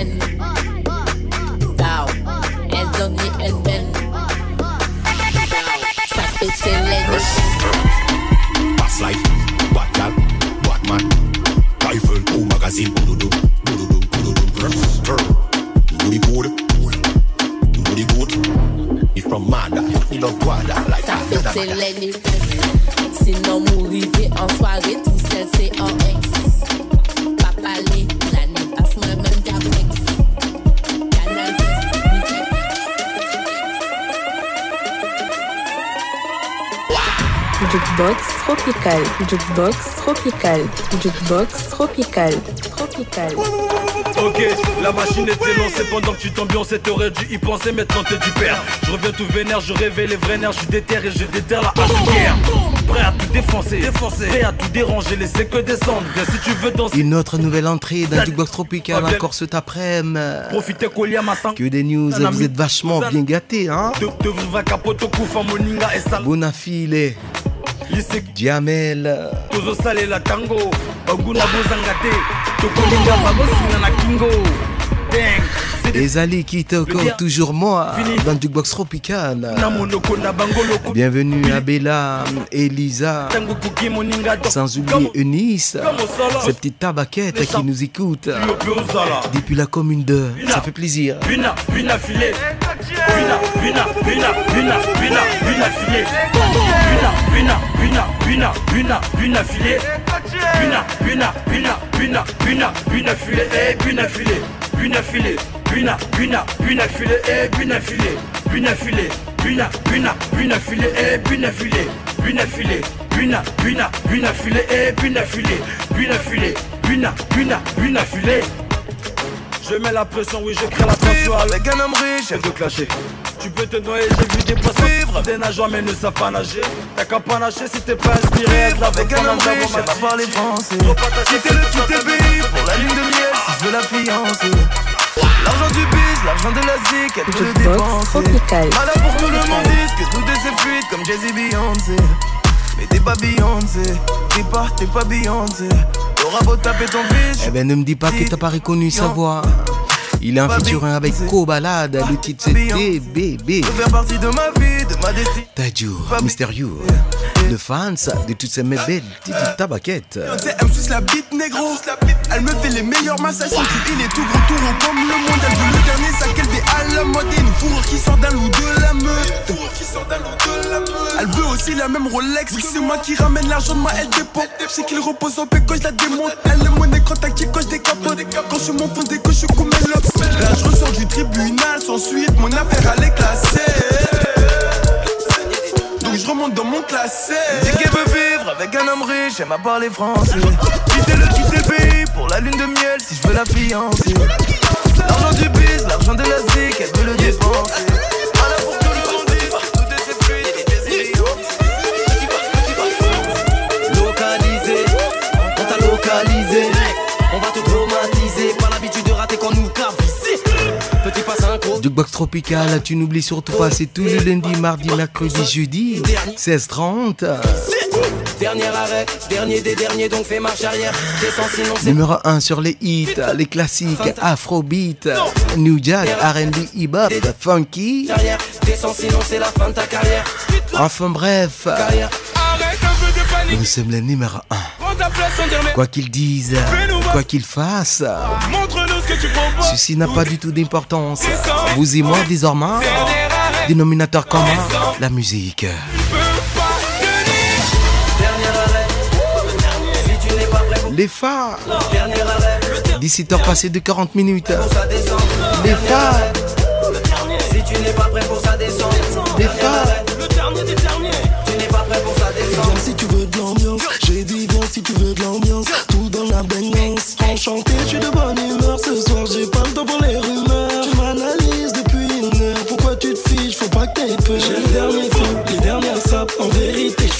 Past life, bad gal, bad man, rifle, oh magazine, bududu, bududu, bududu, booty good, booty good. If from Manda, you love Guada, like ça fait c'est l'ennemi. Sinon m'arriver en soirée, tout seul c'est en ex. Pas parler, l'année passe moi même qu'avec. Canal Jukebox tropical, jukebox tropical, jukebox tropical, tropical. Ok, la machine était lancée pendant que tu t'ambiançais, t'aurais dû y penser, maintenant t'es du père. Je reviens tout vénère, je réveille les vrais nerfs, je déterre et je déterre la hache de guerre. Prêt à tout défoncer, défoncer, prêt à tout déranger, laisser que descendre. Viens si tu veux danser. Une autre nouvelle entrée dans Jukebox tropical, encore cet après-midi. Profitez collier à ma sang. Que des news, vous êtes vachement bien gâtés, hein. De vous va capote au coup, moninga et sale. Bonafile. Jamel Tozo sale la tango Oguna bozangate Tokolinga babosinga na kingo Dang Ezali Kitoko, toujours moi dans Jukebox tropical. Bienvenue à Bella, Elisa, sans oublier Eunice, ces petites tabaquettes qui nous écoutent depuis la commune de. Ça fait plaisir. Buna, buna filé. Buna, buna, buna, buna, buna, buna filé. Buna, buna, buna, buna, buna, buna filé. Buna, buna, buna, buna, buna, buna filé. Eh, buna filé. Buna filé. Buna, buna, buna filé, eh, buna filé, buna filé, buna, buna, buna filé, eh, buna filé, buna filé, buna, buna, buna filé, eh, buna filé, buna filé, buna, buna, buna filé. Je mets la pression, oui, je crée la tension avec un homme riche, elle veut clasher. Tu peux te noyer, j'ai vu des poissons vivre. Des nageurs mais ne savent pas nager. T'as qu'à pas nager si t'es pas inspiré. Avec un homme riche, elle va parler français. Quitter le tout est pays pour la lune de miel si je veux la fiancée. L'argent du biz, l'argent de la zik, elle peut le dépenser. Malade pour que le monde dise que nous deux c'est fluide comme Jay-Z Beyoncé. Mais t'es pas Beyoncé, t'es pas, t'es pas Beyoncé. T'auras beau taper ton fils. Eh ben ne me dis pas que t'as pas reconnu sa voix. Il est en featuring avec Kobalade, le titre c'est D B B. Tadjou, Mystérieux, le fans de toutes ces belles petites tabaquettes. Elle me suce la bite négro, elle me fait les meilleurs massages. Son cul il est tout gros, tout rond comme le monde. Elle veut le dernier sac, elle fait à la mode. Et une fourrure qui sort d'un loup de la meute. Elle veut aussi la même Rolex. Oui, c'est moi qui ramène l'argent de moi, elle dépend. Je sais qu'il repose au bec quand je la démonte. Elle est mon écran tactique quand je décapote. Quand je m'enfonce des coches, je commets l'ops. Là je ressors du tribunal, sans suite, mon affaire elle est classée. Donc je remonte dans mon classé. Dis qu'elle veut vivre avec un homme riche, elle m'a parlé français. Quitter le quitter le pays pour la lune de miel si je veux la fiancer. L'argent du biz, l'argent de la zik, elle veut le dépenser. Voilà pour que le monde dise, tout est ses fluides, localisé, on t'a localisé. On va te traumatiser, pas l'habitude de rater quand nous cavissez. Petit pas synchro. Jukebox tropical, tu n'oublies surtout pas, c'est tous les lundis, mardi, mercredi, jeudi, seize trente. Dernier arrêt, dernier des derniers, donc fais marche arrière. Descends sinon c'est... Numéro un sur les hits, les classiques, Afrobeat, New Jack, R and B, hip-hop, funky. Descends sinon c'est la fin de ta carrière. Enfin bref, nous sommes les numéro un. Quoi qu'ils disent, quoi qu'ils fassent, ceci n'a pas du tout d'importance. Vous et moi désormais, dénominateur commun, la musique. Les phares, dix-sept heures passées de quarante minutes. Les phares, si tu n'es pas prêt pour ça descend. Les phares, tu n'es pas prêt pour ça descend. Si tu veux de l'ambiance, j'ai dit viens si tu veux de l'ambiance. Tout dans la baignance, enchanté, je suis de bonne humeur. Ce soir j'ai pas le temps pour les rumeurs. Tu m'analyses depuis une heure, pourquoi tu te fiches, faut pas que t'aies peur. J'ai le dernier feu, les dernières sapes, en vérité je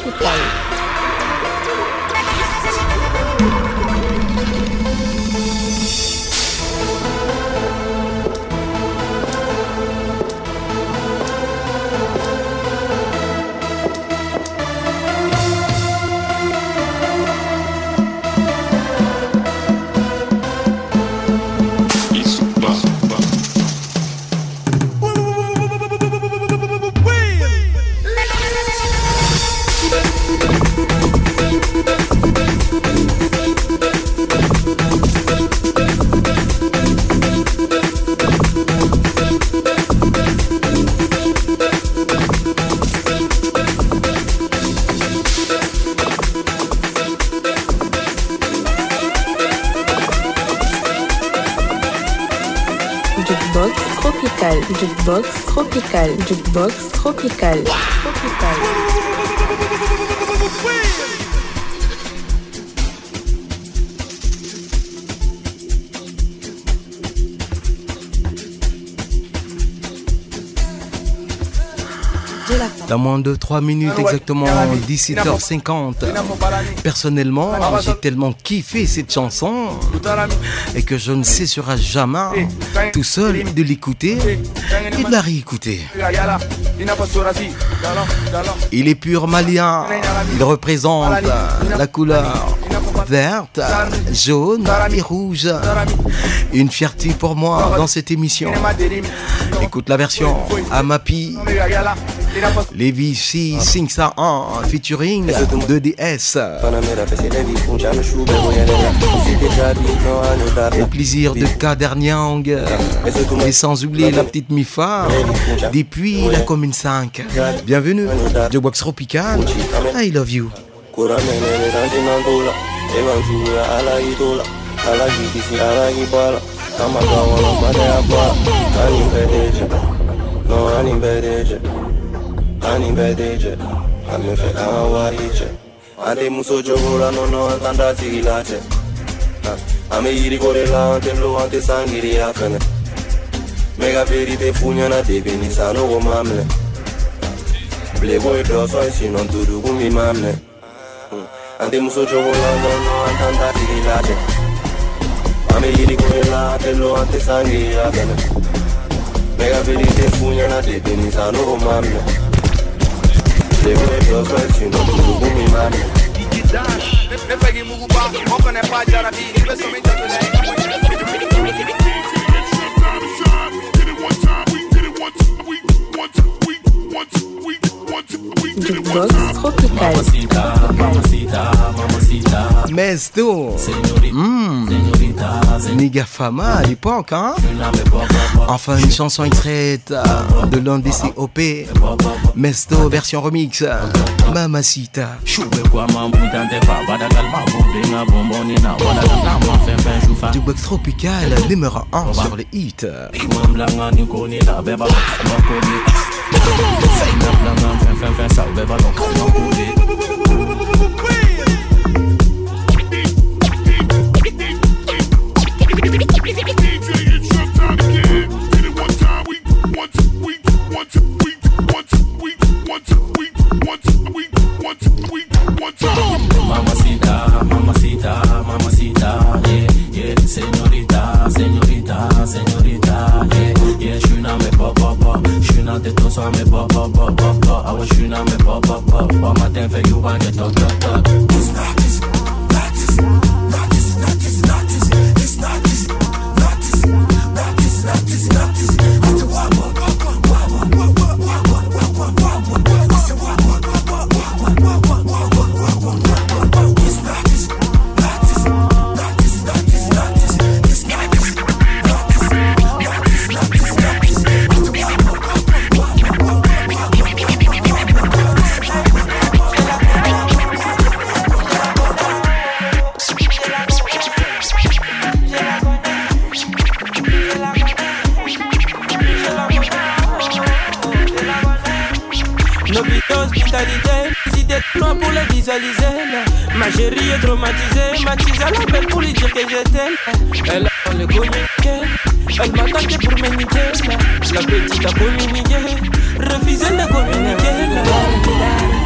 Tropical. Jukebox tropical, jukebox tropical, jukebox tropical, tropical. Dans moins de trois minutes exactement, dix-sept heures cinquante. Personnellement, j'ai tellement kiffé cette chanson et que je ne cesserai jamais tout seul de l'écouter et de la réécouter. Il est pur malien, il représente la couleur verte, jaune et rouge. Une fierté pour moi dans cette émission. Écoute la version Amapi. Levi C cinq cent un featuring deux D S. Au plaisir de Kader Nyang. Et sans oublier la petite Mifa depuis la commune cinq. Bienvenue, Jukebox Tropical. I love you. Ani bedeje, ame fe awariche. Ante muso jogola no no antanda sigilache. Ame yiri gorela ante lo ante sangiri afene. Mega verite funyana debe ni sano go mamle. Blego e doso e sinon tudu gumi mamle. Ante muso jogola no no antanda sigilache. Ame yiri gorela ante lo ante sangiri afene. Mega verite funyana debe ni sano go mamle. Les vrais besoins, sinon tout le monde est mal. Didi Dash, ne fais qu'il m'ouvre pas, on connaît pas Jarabi, il veut sommer de Jukebox tropical. Mesto, mmh. Niga Fama à l'époque, hein? Enfin, une chanson extraite de l'un des C O P. Mesto version remix. Mamacita. Jukebox tropical numéro un sur les hits. Mamacita, mamacita, mamacita, yeah, yeah, señorita, señorita, señorita, yeah, yeah, je suis dans mes pop, pop, pop, je suis dans tes tons sur mes pop, pop, pop, pop, pop, ah ouais, je suis dans mes pop, pop, pop, pop, matin fait you want get talk, talk, talk. It's not this, not this, not this, not this, not this, it's not this, not this, not this, not this, not this, I say one more, one more, one more, one more, one more, one more, one more, I say one more, one more, one more, one more, one more, one more. Toi pour les visualiser, ma chérie est traumatisée. Ma tise à l'appel pour lui dire que je t'aime. Elle a le communiqué, elle m'a attaqué pour me niquer. La petite a communiqué, refusé de communiquer.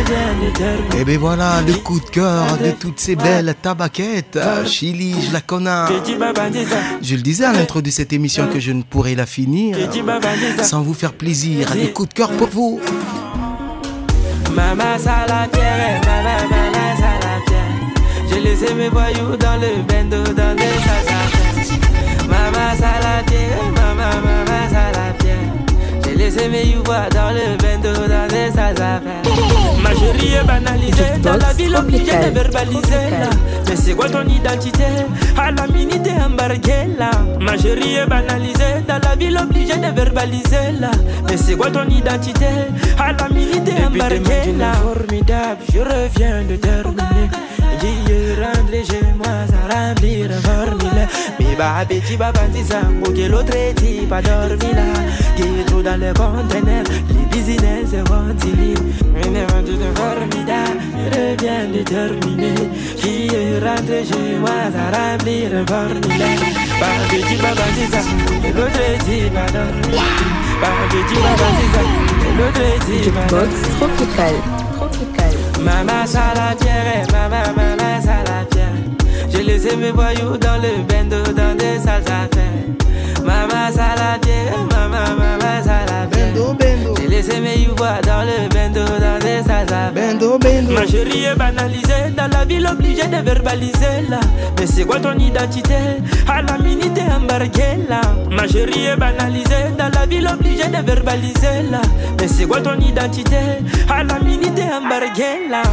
revient de terminer. Et ben voilà, le coup de cœur de toutes ces belles tabaquettes. Chili, je la connais. Je le disais à l'intro de cette émission que je ne pourrais la finir sans vous faire plaisir. Le coup de cœur pour vous. Maman Salatière, maman, maman Salatière. J'ai laissé mes voyous dans le bendo, dans des salsafères. Maman Salatière, maman, maman Salatière. J'ai laissé mes youvois dans le bendo, dans des salsafères. Ma chérie est banalisée, dans la ville obligée de verbaliser là. Mais c'est quoi ton identité? À la minute t'es embarqué là. Ma chérie est banalisée, dans la ville obligée de verbaliser là. Mais c'est quoi ton identité? À la minute t'es embarqué là. Formidable, je reviens de terminer. Dieu rentre chez moi, ça remplir un formulaire. Mais bah petit babandisa, pour que l'autre type a dormi là. Qui est trop dans le conteneur, les business vont tirer. Formidable, je reviens de terminer. Qui est rentré chez moi, ça remplir un formulaire. Bah petit babandisa, l'autre type a dormi. Bah petit babandisa, l'autre type a dormi. Jukebox Tropical. Tropical. Maman Salatière, maman, maman Salatière. J'ai laissé mes voyous dans le bendo, dans des salsafères. Maman Salatière, maman, maman Salatière. Bendo, bendo. J'ai laissé mes youvois dans le bendo, dans des salsafères. Bendo, bendo. Ma chérie est banalisée, dans la ville obligée de verbaliser là. Mais c'est quoi ton identité? À la minute t'es embarqué là. Ma chérie est banalisée, dans la ville obligée de verbaliser là. Mais c'est quoi ton identité? À la minute t'es embarqué là.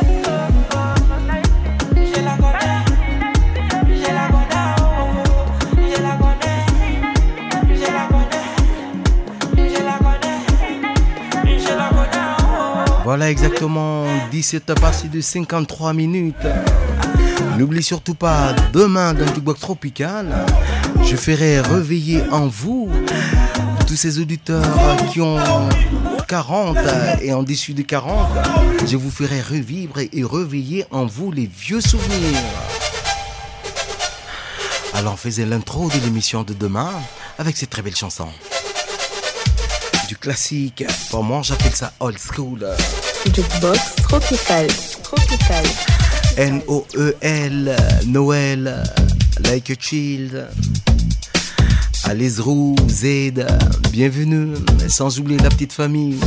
Je la connais, je la connais, oh. Je la connais, je la connais, je la connais, je la connais, oh. Voilà exactement dix-sept passées de cinquante-trois minutes. N'oublie surtout pas, demain dans Jukebox Tropical, je ferai réveiller en vous tous ces auditeurs qui ont quarante et en dessus de quarante. Je vous ferai revivre et réveiller en vous les vieux souvenirs. Alors faisais l'intro de l'émission de demain avec cette très belle chanson. Du classique, pour moi j'appelle ça old school. Jukebox Tropical. Tropical. N O E L, Noël, Like a Child, Alice Roux, Z, bienvenue, sans oublier la petite famille.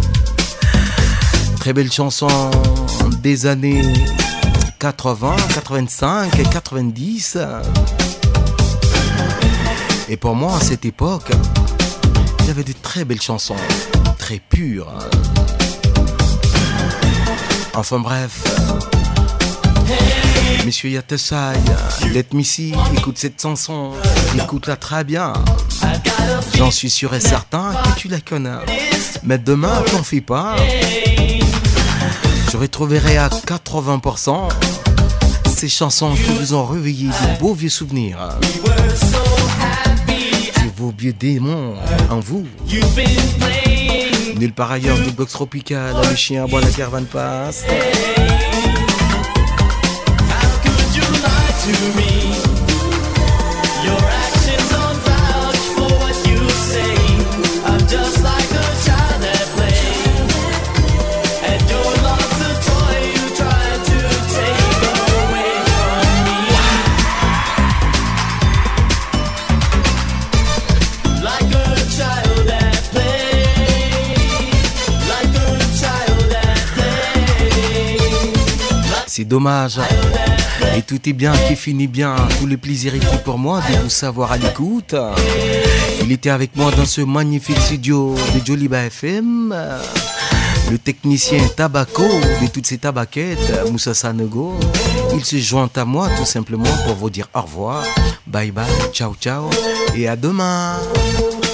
Très belle chanson des années quatre-vingts, quatre-vingt-cinq et quatre-vingt-dix. Et pour moi, à cette époque, il y avait de très belles chansons, très pures. Enfin bref. Monsieur Yatesai, Let Me See, écoute cette chanson, écoute-la très bien. J'en suis sûr et certain que tu la connais. Mais demain, t'en fais pas. Je retrouverai à quatre-vingts pour cent ces chansons qui vous ont réveillé de beaux vieux souvenirs. De vos vieux démons en vous. Nulle part ailleurs, du box tropical, le chien boit la caravane passe. To me, your actions don't vouch for what you say. I'm just like a child at play, and your love's a toy you try to take away from me. Like a child at play, like a child at play. C'est dommage. Et tout est bien qui finit bien. Tous les plaisirs étaient pour moi de vous savoir à l'écoute. Il était avec moi dans ce magnifique studio de Joliba F M. Le technicien Tabaco de toutes ces tabaquettes, Moussa Sanogo. Il se joint à moi tout simplement pour vous dire au revoir. Bye bye, ciao ciao et à demain.